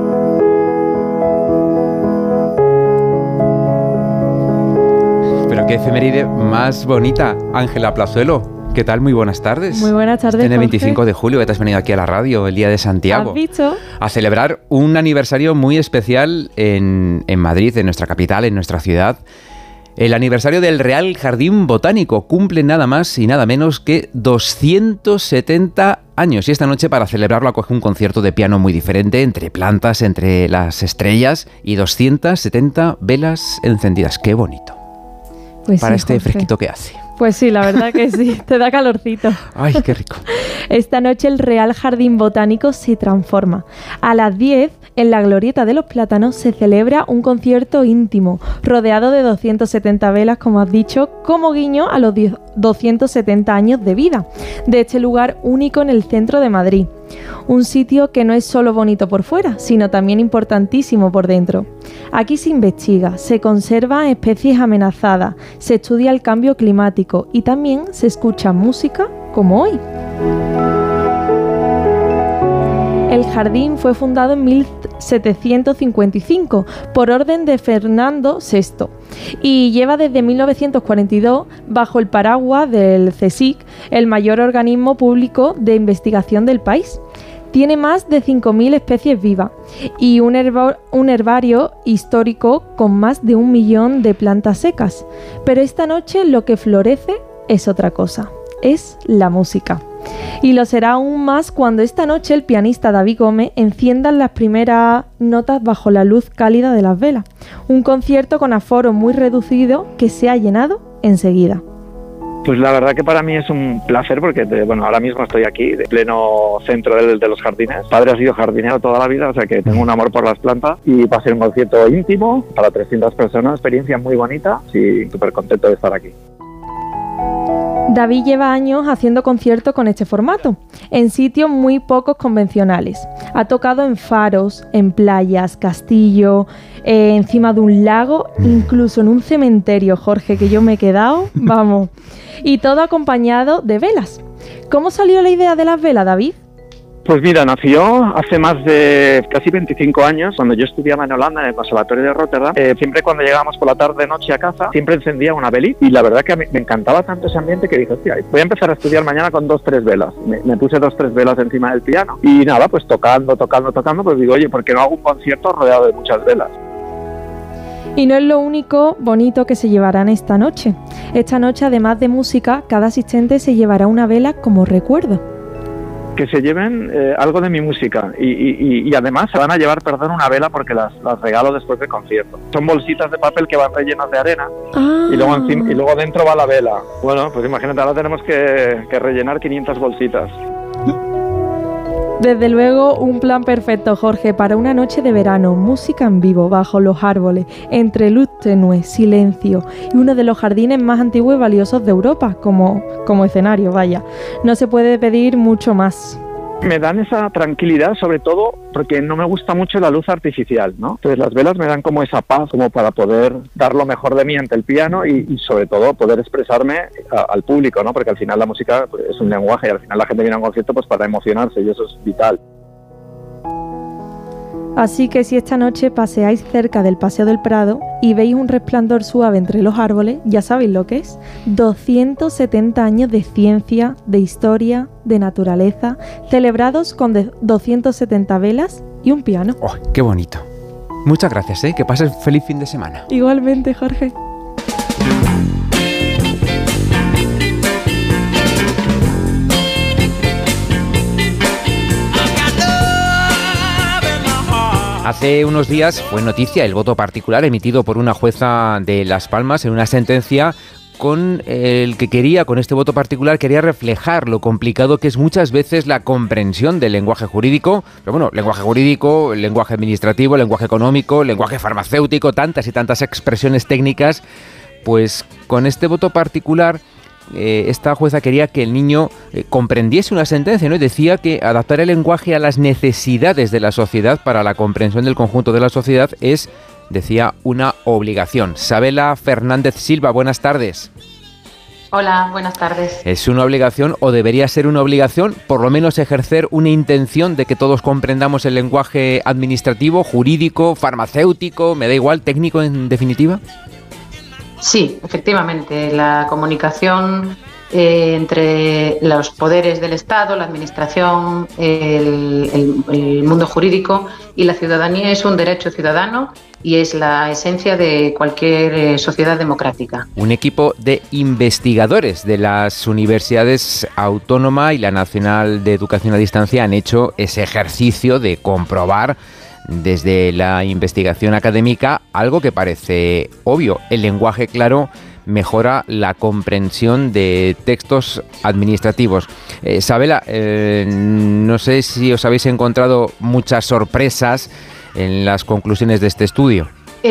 Pero qué efeméride más bonita, Ángela Plazuelo. ¿Qué tal? Muy buenas tardes. Muy buenas tardes, Este Jorge. veinticinco de julio que te has venido aquí a la radio, el Día de Santiago. ¿Has visto? A celebrar un aniversario muy especial en, en Madrid, en nuestra capital, en nuestra ciudad. El aniversario del Real Jardín Botánico cumple nada más y nada menos que doscientos setenta años. Y esta noche, para celebrarlo, acoge un concierto de piano muy diferente, entre plantas, entre las estrellas y doscientas setenta velas encendidas. ¡Qué bonito! Pues para sí, este Jorge. fresquito que hace. Pues sí, la verdad que sí, te da calorcito. ¡Ay, qué rico! Esta noche el Real Jardín Botánico se transforma. A las diez, en la Glorieta de los Plátanos, se celebra un concierto íntimo, rodeado de doscientas setenta velas, como has dicho, como guiño a los doscientos setenta años de vida de este lugar único en el centro de Madrid. Un sitio que no es solo bonito por fuera, sino también importantísimo por dentro. Aquí se investiga, se conservan especies amenazadas, se estudia el cambio climático y también se escucha música como hoy. El jardín fue fundado en mil setecientos cincuenta y cinco por orden de Fernando sexto y lleva desde mil novecientos cuarenta y dos bajo el paraguas del CSIC, el mayor organismo público de investigación del país. Tiene más de cinco mil especies vivas y un, herba- un herbario histórico con más de un millón de plantas secas. Pero esta noche lo que florece es otra cosa, es la música. Y lo será aún más cuando esta noche el pianista David Gómez encienda las primeras notas bajo la luz cálida de las velas. Un concierto con aforo muy reducido que se ha llenado enseguida. Pues la verdad que para mí es un placer porque de, bueno, ahora mismo estoy aquí, de pleno centro de, de los jardines. Mi padre ha sido jardinero toda la vida, o sea que tengo un amor por las plantas y va a ser un concierto íntimo para trescientas personas, experiencia muy bonita y súper contento de estar aquí. David lleva años haciendo conciertos con este formato, en sitios muy pocos convencionales. Ha tocado en faros, en playas, castillo, eh, encima de un lago, incluso en un cementerio, Jorge, que yo me he quedado, vamos. Y todo acompañado de velas. ¿Cómo salió la idea de las velas, David? Pues mira, nació hace más de casi veinticinco años, cuando yo estudiaba en Holanda, en el Conservatorio de Rotterdam. Eh, siempre cuando llegábamos por la tarde noche a casa, siempre encendía una velita. Y la verdad que a mí me encantaba tanto ese ambiente que dije, hostia, voy a empezar a estudiar mañana con dos, tres velas. Me, me puse dos, tres velas encima del piano. Y nada, pues tocando, tocando, tocando, pues digo, oye, ¿por qué no hago un concierto rodeado de muchas velas? Y no es lo único bonito que se llevarán esta noche. Esta noche, además de música, cada asistente se llevará una vela como recuerdo. Que se lleven eh, algo de mi música y, y, y además se van a llevar, perdón, una vela porque las, las regalo después del concierto. Son bolsitas de papel que van rellenas de arena ah. y, luego encima, y luego dentro va la vela. Bueno, pues imagínate, ahora tenemos que, que rellenar quinientas bolsitas. Desde luego, un plan perfecto, Jorge, para una noche de verano, música en vivo, bajo los árboles, entre luz tenue, silencio y uno de los jardines más antiguos y valiosos de Europa, como, como escenario, vaya. No se puede pedir mucho más. Me dan esa tranquilidad, sobre todo porque no me gusta mucho la luz artificial, ¿no? Entonces las velas me dan como esa paz, como para poder dar lo mejor de mí ante el piano y, y sobre todo poder expresarme a, al público, ¿no? Porque al final la música pues, es un lenguaje y al final la gente viene a un concierto pues para emocionarse y eso es vital. Así que si esta noche paseáis cerca del Paseo del Prado y veis un resplandor suave entre los árboles, ya sabéis lo que es. doscientos setenta años de ciencia, de historia, de naturaleza, celebrados con de doscientas setenta velas y un piano. Oh, ¡qué bonito! Muchas gracias, ¿eh? Que pases feliz fin de semana. Igualmente, Jorge. Hace unos días fue noticia el voto particular emitido por una jueza de Las Palmas en una sentencia con el que quería, con este voto particular, quería reflejar lo complicado que es muchas veces la comprensión del lenguaje jurídico, pero bueno, lenguaje jurídico, lenguaje administrativo, lenguaje económico, lenguaje farmacéutico, tantas y tantas expresiones técnicas. Pues con este voto particular, eh, esta jueza quería que el niño eh, comprendiese una sentencia, ¿no? Y decía que adaptar el lenguaje a las necesidades de la sociedad para la comprensión del conjunto de la sociedad es, decía, una obligación. Sabela Fernández Silva, buenas tardes. Hola, buenas tardes. ¿Es una obligación o debería ser una obligación, por lo menos ejercer una intención de que todos comprendamos el lenguaje administrativo, jurídico, farmacéutico, me da igual, técnico en definitiva? Sí, efectivamente, la comunicación eh, entre los poderes del Estado, la administración, el, el, el mundo jurídico y la ciudadanía es un derecho ciudadano y es la esencia de cualquier eh, sociedad democrática. Un equipo de investigadores de las universidades Autónoma y la Nacional de Educación a Distancia han hecho ese ejercicio de comprobar desde la investigación académica algo que parece obvio: el lenguaje claro mejora la comprensión de textos administrativos. Eh, Sabela, eh, no sé si os habéis encontrado muchas sorpresas en las conclusiones de este estudio.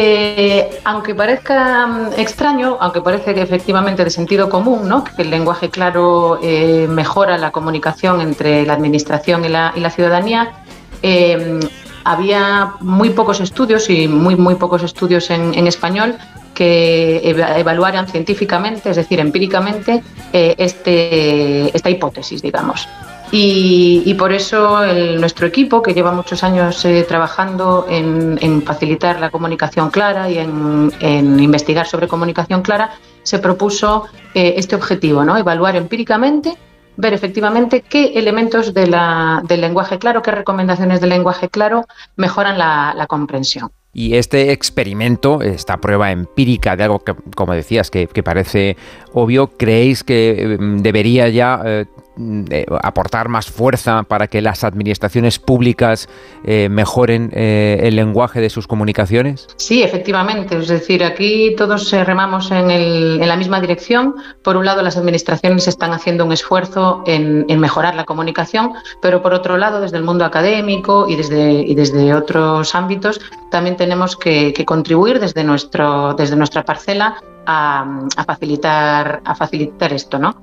Eh, aunque parezca extraño, aunque parece que efectivamente de sentido común, ¿no?, que el lenguaje claro eh, mejora la comunicación entre la administración y la, y la ciudadanía, eh, había muy pocos estudios y muy muy pocos estudios en, en español que evaluaran científicamente, es decir, empíricamente, eh, este, esta hipótesis, digamos. Y, y por eso el, nuestro equipo, que lleva muchos años eh, trabajando en, en facilitar la comunicación clara y en, en investigar sobre comunicación clara, se propuso eh, este objetivo, ¿no?, evaluar empíricamente, ver efectivamente qué elementos de la, del lenguaje claro, qué recomendaciones del lenguaje claro mejoran la, la comprensión. Y este experimento, esta prueba empírica de algo que, como decías, que, que parece obvio, ¿creéis que debería ya eh, eh, aportar más fuerza para que las administraciones públicas eh, mejoren eh, el lenguaje de sus comunicaciones? Sí, efectivamente. Es decir, aquí todos eh, remamos en, el, en la misma dirección. Por un lado, las administraciones están haciendo un esfuerzo en, en mejorar la comunicación, pero por otro lado, desde el mundo académico y desde, y desde otros ámbitos, también tenemos que, que contribuir desde, nuestro, desde nuestra parcela a, a, facilitar, a facilitar esto, ¿no?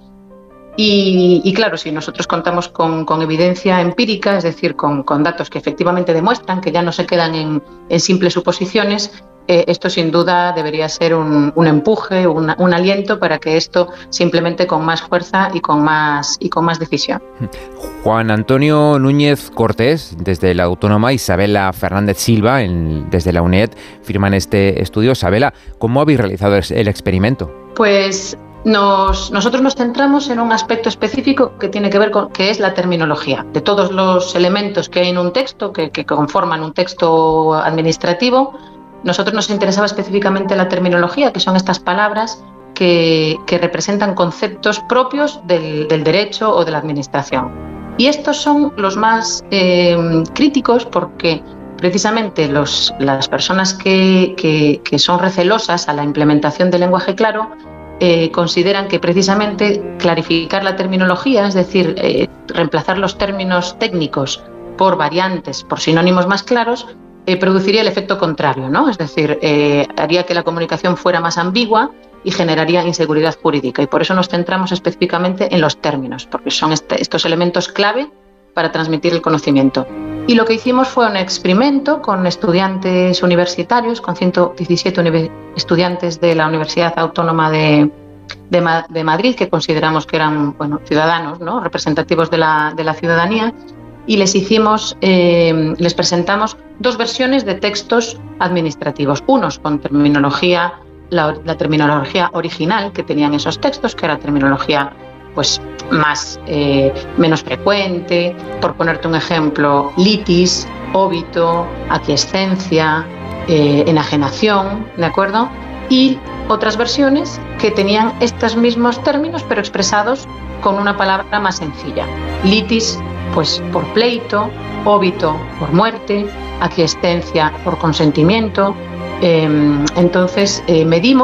Y, y claro, si nosotros contamos con, con evidencia empírica, es decir, con, con datos que efectivamente demuestran que ya no se quedan en, en simples suposiciones, eh, esto sin duda debería ser un, un empuje, un, un aliento para que esto se implemente con más fuerza y con más, y con más decisión. Juan Antonio Núñez Cortés, desde la Autónoma, y Sabela Fernández Silva, en, desde la UNED, firman este estudio. Sabela, ¿cómo habéis realizado el experimento? Pues Nos, nosotros nos centramos en un aspecto específico que tiene que ver con que es la terminología. De todos los elementos que hay en un texto, que, que conforman un texto administrativo, nosotros nos interesaba específicamente la terminología, que son estas palabras que, que representan conceptos propios del, del derecho o de la administración. Y estos son los más eh, críticos porque precisamente los, las personas que, que, que son recelosas a la implementación del lenguaje claro Eh, consideran que precisamente clarificar la terminología, es decir, eh, reemplazar los términos técnicos por variantes, por sinónimos más claros, eh, produciría el efecto contrario, ¿no? Es decir, eh, haría que la comunicación fuera más ambigua y generaría inseguridad jurídica. Y por eso nos centramos específicamente en los términos, porque son este, estos elementos clave para transmitir el conocimiento. Y lo que hicimos fue un experimento con estudiantes universitarios, con ciento diecisiete univ- estudiantes de la Universidad Autónoma de, de, Ma- de Madrid, que consideramos que eran, bueno, ciudadanos, ¿no?, representativos de la, de la ciudadanía, y les hicimos, eh, les presentamos dos versiones de textos administrativos, unos con terminología, la, la terminología original que tenían esos textos, que era terminología pues más eh, menos frecuente, por ponerte un ejemplo, litis, óbito, aquiescencia, eh, enajenación, ¿de acuerdo? Y otras versiones que tenían estos mismos términos pero expresados con una palabra más sencilla. Litis, pues por pleito, óbito por muerte, aquiescencia por consentimiento. Eh, entonces eh, medimos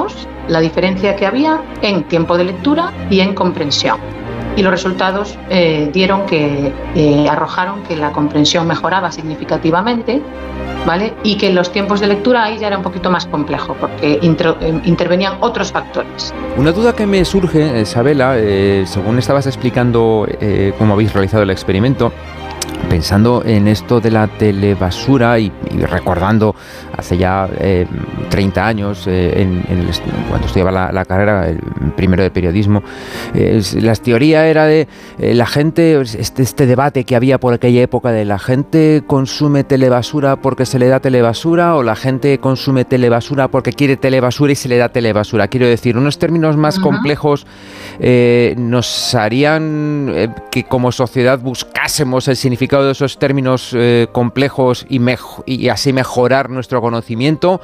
la diferencia que había en tiempo de lectura y en comprensión. Y los resultados eh, dieron que eh, arrojaron que la comprensión mejoraba significativamente, ¿vale? Y que los tiempos de lectura ahí ya era un poquito más complejo porque intro, eh, intervenían otros factores. Una duda que me surge, Isabela, eh, según estabas explicando eh, cómo habéis realizado el experimento, pensando en esto de la telebasura y, y recordando hace ya eh, treinta años, eh, en, en el, cuando estudiaba la, la carrera, el primero de periodismo, eh, la teoría era de eh, la gente, este, este debate que había por aquella época de la gente consume telebasura porque se le da telebasura o la gente consume telebasura porque quiere telebasura y se le da telebasura. Quiero decir, unos términos más uh-huh. complejos eh, nos harían eh, que como sociedad buscásemos el significado de esos términos eh, complejos y, mejo- y así mejorar nuestro conocimiento,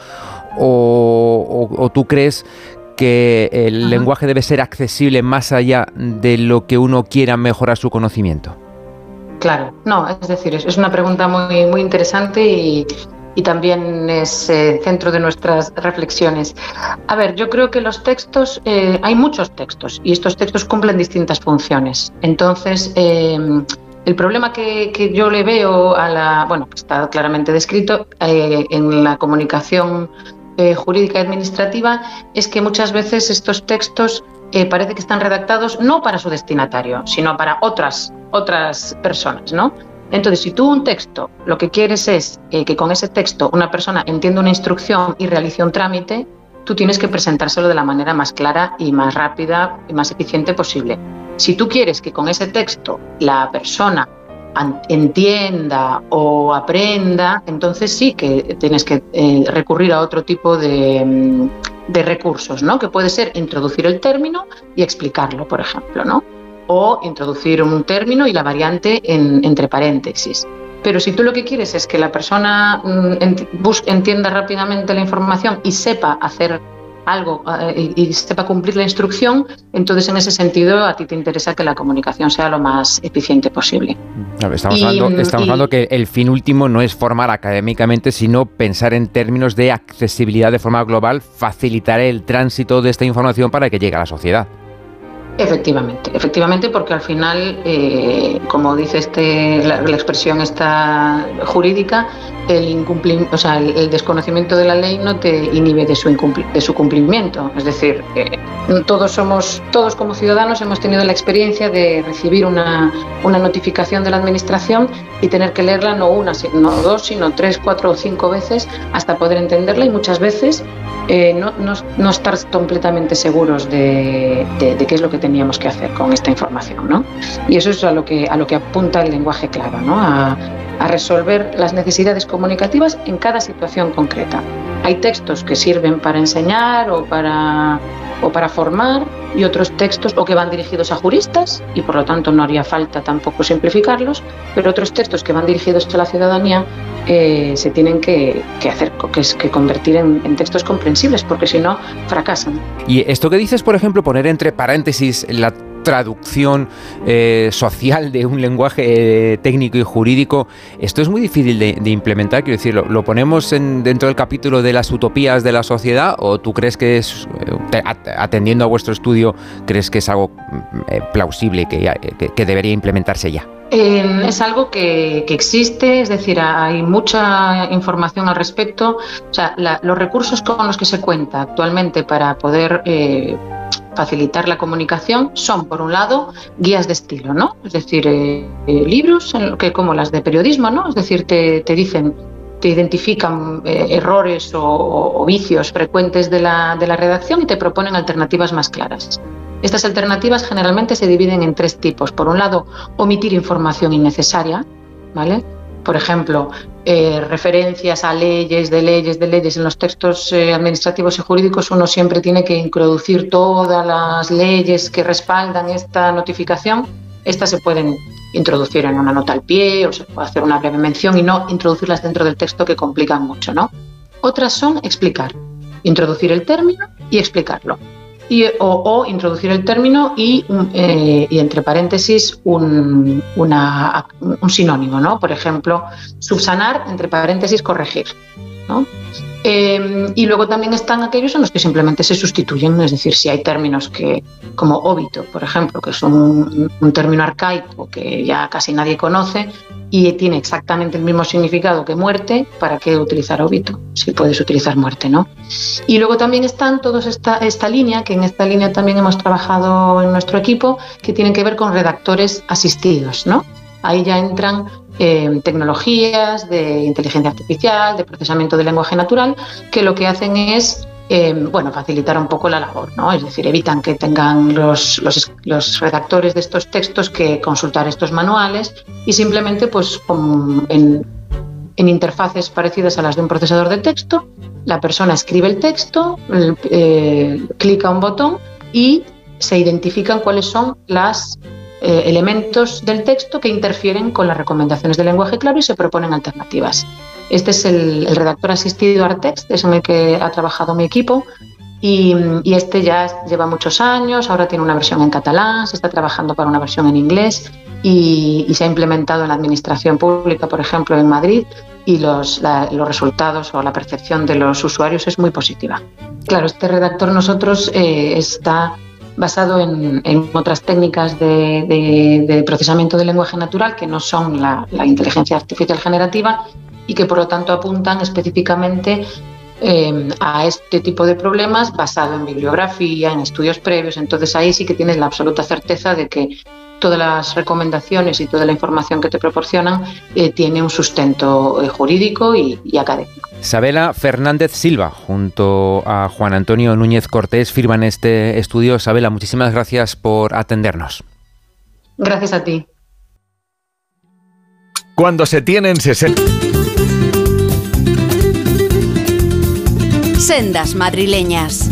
o, o, o tú crees que el Ajá. lenguaje debe ser accesible más allá de lo que uno quiera mejorar su conocimiento? Claro, no, es decir, es una pregunta muy, muy interesante y, y también es eh, centro de nuestras reflexiones. A ver, yo creo que los textos, eh, hay muchos textos y estos textos cumplen distintas funciones. Entonces, eh, el problema que, que yo le veo a la, bueno, que está claramente descrito eh, en la comunicación eh, jurídica y administrativa, es que muchas veces estos textos eh, parece que están redactados no para su destinatario, sino para otras, otras personas, ¿no? Entonces, si tú un texto, lo que quieres es eh, que con ese texto una persona entienda una instrucción y realice un trámite, tú tienes que presentárselo de la manera más clara y más rápida y más eficiente posible. Si tú quieres que con ese texto la persona entienda o aprenda, entonces sí que tienes que eh, recurrir a otro tipo de, de recursos, ¿no? Que puede ser introducir el término y explicarlo, por ejemplo, ¿no? O introducir un término y la variante en, entre paréntesis. Pero si tú lo que quieres es que la persona ent- bus- entienda rápidamente la información y sepa hacer algo eh, y, y sepa cumplir la instrucción, entonces en ese sentido a ti te interesa que la comunicación sea lo más eficiente posible. Estamos, y, hablando, estamos y, hablando que el fin último no es formar académicamente, sino pensar en términos de accesibilidad de forma global, facilitar el tránsito de esta información para que llegue a la sociedad. Efectivamente, efectivamente, porque al final, eh, como dice este, la, la expresión esta jurídica, el, incumpli- o sea, el, el desconocimiento de la ley no te inhibe de su, incumpli- de su cumplimiento. Es decir, eh, todos somos, todos como ciudadanos hemos tenido la experiencia de recibir una, una notificación de la administración y tener que leerla no una, no dos, sino tres, cuatro o cinco veces hasta poder entenderla, y muchas veces eh, no, no, no estar completamente seguros de, de, de qué es lo que teníamos que hacer con esta información, ¿no? Y eso es a lo que, a lo que apunta el lenguaje claro, ¿no? A, a resolver las necesidades comunicativas en cada situación concreta. Hay textos que sirven para enseñar o para, o para formar, y otros textos o que van dirigidos a juristas y por lo tanto no haría falta tampoco simplificarlos, pero otros textos que van dirigidos a la ciudadanía eh, se tienen que, que hacer, que, es, que convertir en, en textos comprensibles, porque si no fracasan. Y esto que dices, por ejemplo, poner entre paréntesis la traducción eh, social de un lenguaje eh, técnico y jurídico, esto es muy difícil de, de implementar. Quiero decir, ¿lo, lo ponemos en, dentro del capítulo de las utopías de la sociedad, o tú crees que es, eh, atendiendo a vuestro estudio, crees que es algo eh, plausible que, que, que debería implementarse ya? Eh, es algo que, que existe, es decir, hay mucha información al respecto. O sea, la, los recursos con los que se cuenta actualmente para poder eh, facilitar la comunicación son, por un lado, guías de estilo, ¿no? Es decir, eh, eh, libros que, como las de periodismo, ¿no? Es decir, te, te dicen, te identifican eh, errores o, o vicios frecuentes de la, de la redacción y te proponen alternativas más claras. Estas alternativas generalmente se dividen en tres tipos. Por un lado, omitir información innecesaria, ¿vale? Por ejemplo, eh, referencias a leyes, de leyes, de leyes. En los textos eh, administrativos y jurídicos uno siempre tiene que introducir todas las leyes que respaldan esta notificación. Estas se pueden introducir en una nota al pie o se puede hacer una breve mención y no introducirlas dentro del texto, que complican mucho, ¿no? Otras son explicar, introducir el término y explicarlo. Y, o, o introducir el término y, eh, y entre paréntesis un, una, un sinónimo, ¿no? Por ejemplo, subsanar, entre paréntesis corregir, ¿no? Eh, y luego también están aquellos en los que simplemente se sustituyen, es decir, si hay términos que, como óbito, por ejemplo, que es un, un término arcaico que ya casi nadie conoce y tiene exactamente el mismo significado que muerte, ¿para qué utilizar óbito? Si puedes utilizar muerte, ¿no? Y luego también están todos esta, esta línea, que en esta línea también hemos trabajado en nuestro equipo, que tienen que ver con redactores asistidos, ¿no? Ahí ya entran eh, tecnologías de inteligencia artificial, de procesamiento de lenguaje natural, que lo que hacen es eh, bueno, facilitar un poco la labor, ¿no? Es decir, evitan que tengan los, los, los redactores de estos textos que consultar estos manuales y simplemente, pues, con, en, en interfaces parecidas a las de un procesador de texto, la persona escribe el texto, eh, clica un botón y se identifican cuáles son los eh, elementos del texto que interfieren con las recomendaciones de lenguaje claro y se proponen alternativas. Este es el, el redactor asistido Artext, es en el que ha trabajado mi equipo y, y este ya lleva muchos años, ahora tiene una versión en catalán, se está trabajando para una versión en inglés y, y se ha implementado en la administración pública, por ejemplo, en Madrid, y los, la, los resultados o la percepción de los usuarios es muy positiva. Claro, este redactor nosotros eh, está basado en, en otras técnicas de, de, de procesamiento del lenguaje natural que no son la, la inteligencia artificial generativa y que por lo tanto apuntan específicamente eh, a este tipo de problemas basado en bibliografía, en estudios previos. Entonces ahí sí que tienes la absoluta certeza de que todas las recomendaciones y toda la información que te proporcionan eh, tiene un sustento eh, jurídico y, y académico. Sabela Fernández Silva, junto a Juan Antonio Núñez Cortés, firman este estudio. Sabela, muchísimas gracias por atendernos. Gracias a ti. Cuando se tienen sesenta... Sendas madrileñas.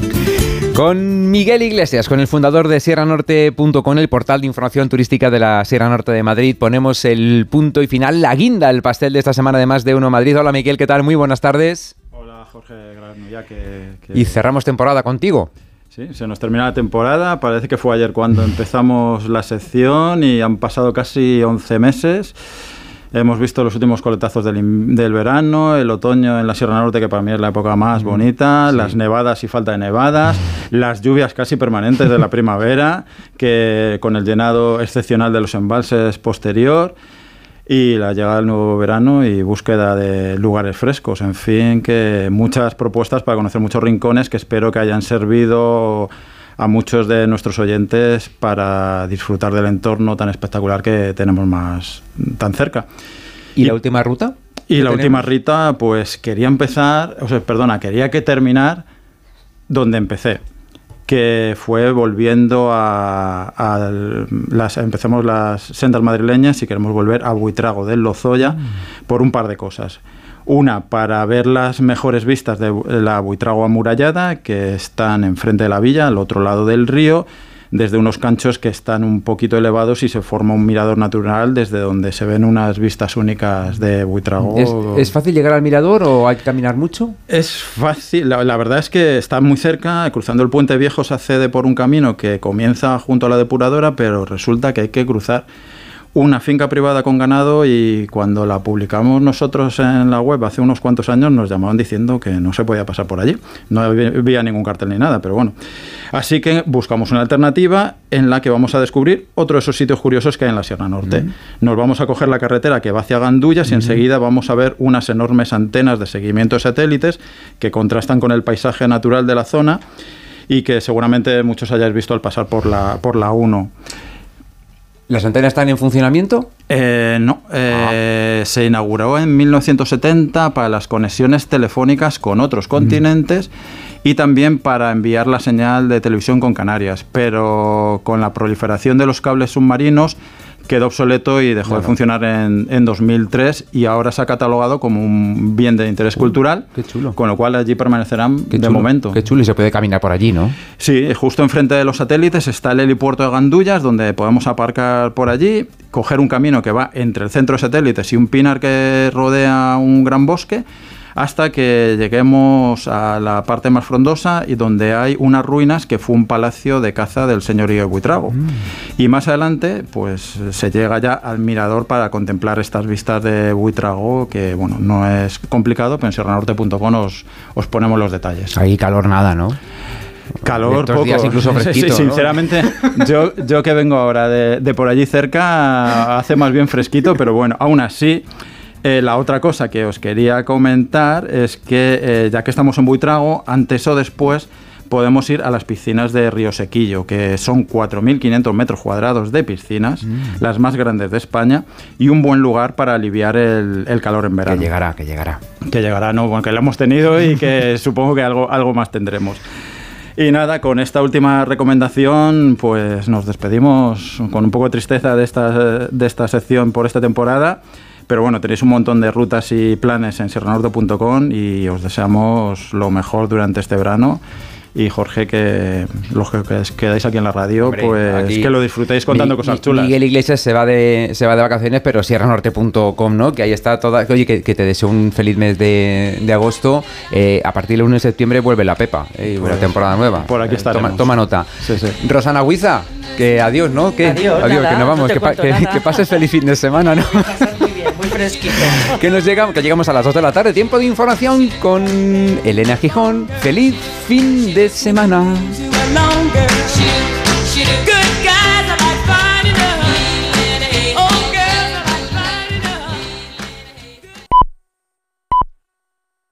Con Miguel Iglesias, con el fundador de Sierra Norte punto com, el portal de información turística de la Sierra Norte de Madrid, ponemos el punto y final, la guinda, el pastel de esta semana de Más de Uno Madrid. Hola Miguel, ¿qué tal? Muy buenas tardes. Hola Jorge Granulla, que, que... Y cerramos temporada contigo. Sí, se nos termina la temporada, parece que fue ayer cuando empezamos la sección y han pasado casi once meses. Hemos visto los últimos coletazos del, del verano, el otoño en la Sierra Norte, que para mí es la época más bonita, sí. Las nevadas y falta de nevadas, las lluvias casi permanentes de la primavera, que con el llenado excepcional de los embalses posterior, y la llegada del nuevo verano y búsqueda de lugares frescos. En fin, que muchas propuestas para conocer muchos rincones que espero que hayan servido a muchos de nuestros oyentes para disfrutar del entorno tan espectacular que tenemos más tan cerca. ¿Y, y la última ruta? Y la tenemos? última ruta, pues quería empezar, o sea, perdona, quería que terminar donde empecé, que fue volviendo a, a las, empezamos las sendas madrileñas y queremos volver a Buitrago del Lozoya mm. por un par de cosas. Una, para ver las mejores vistas de la Buitrago amurallada, que están enfrente de la villa, al otro lado del río, desde unos canchos que están un poquito elevados y se forma un mirador natural desde donde se ven unas vistas únicas de Buitrago. ¿Es, ¿Es fácil llegar al mirador o hay que caminar mucho? Es fácil, la, la verdad es que está muy cerca, cruzando el Puente Viejo se accede por un camino que comienza junto a la depuradora, pero resulta que hay que cruzar una finca privada con ganado y cuando la publicamos nosotros en la web hace unos cuantos años nos llamaban diciendo que no se podía pasar por allí. No había ningún cartel ni nada, pero bueno. Así que buscamos una alternativa en la que vamos a descubrir otro de esos sitios curiosos que hay en la Sierra Norte. Mm. Nos vamos a coger la carretera que va hacia Gandullas mm. y enseguida vamos a ver unas enormes antenas de seguimiento de satélites que contrastan con el paisaje natural de la zona y que seguramente muchos hayáis visto al pasar por la, por la uno. ¿Las antenas están en funcionamiento? Eh, no, eh, ah. se inauguró en mil novecientos setenta para las conexiones telefónicas con otros continentes mm. y también para enviar la señal de televisión con Canarias, pero con la proliferación de los cables submarinos quedó obsoleto y dejó claro. de funcionar en, en dos mil tres y ahora se ha catalogado como un bien de interés uh, cultural, qué chulo. Con lo cual allí permanecerán qué de chulo, momento. Qué chulo, y se puede caminar por allí, ¿no? Sí, justo enfrente de los satélites está el helipuerto de Gandullas, donde podemos aparcar por allí, coger un camino que va entre el centro de satélites y un pinar que rodea un gran bosque, hasta que lleguemos a la parte más frondosa y donde hay unas ruinas que fue un palacio de caza del señorío de Buitrago. Mm. Y más adelante, pues se llega ya al mirador para contemplar estas vistas de Buitrago, que bueno, no es complicado, pero en sierra norte punto com os, os ponemos los detalles. Ahí calor nada, ¿no? Calor, poco. Días incluso fresquito, sí, sinceramente, ¿no? yo, yo que vengo ahora de, de por allí cerca, hace más bien fresquito, pero bueno, aún así, eh, la otra cosa que os quería comentar es que, eh, ya que estamos en Buitrago, antes o después podemos ir a las piscinas de Río Sequillo, que son cuatro mil quinientos metros cuadrados de piscinas, mm. las más grandes de España, y un buen lugar para aliviar el, el calor en verano. Que llegará, que llegará. Que llegará, no, bueno, que lo hemos tenido y que supongo que algo, algo más tendremos. Y nada, con esta última recomendación, pues nos despedimos con un poco de tristeza de esta, de esta sección por esta temporada. Pero bueno, tenéis un montón de rutas y planes en sierra norte punto com y os deseamos lo mejor durante este verano. Y Jorge, que los que quedáis aquí en la radio, Hombre, pues aquí, que lo disfrutéis contando mi, cosas chulas. Miguel Iglesias se va de se va de vacaciones, pero sierra norte punto com, ¿no? Que ahí está toda. Oye, que, que te deseo un feliz mes de, de agosto. Eh, a partir del uno de septiembre vuelve la Pepa, eh, pues, la temporada nueva. Por aquí estaremos. Toma, toma nota. Sí, sí. Rosana Huiza, que adiós, ¿no? ¿Qué? Adiós, adiós nada, que nos vamos. no que, pa, que, que pases feliz fin de semana, ¿no? Muy bien, muy fresquito. que nos llega, que llegamos a las dos de la tarde. Tiempo de información con Elena Gijón. Feliz fin de semana. longer.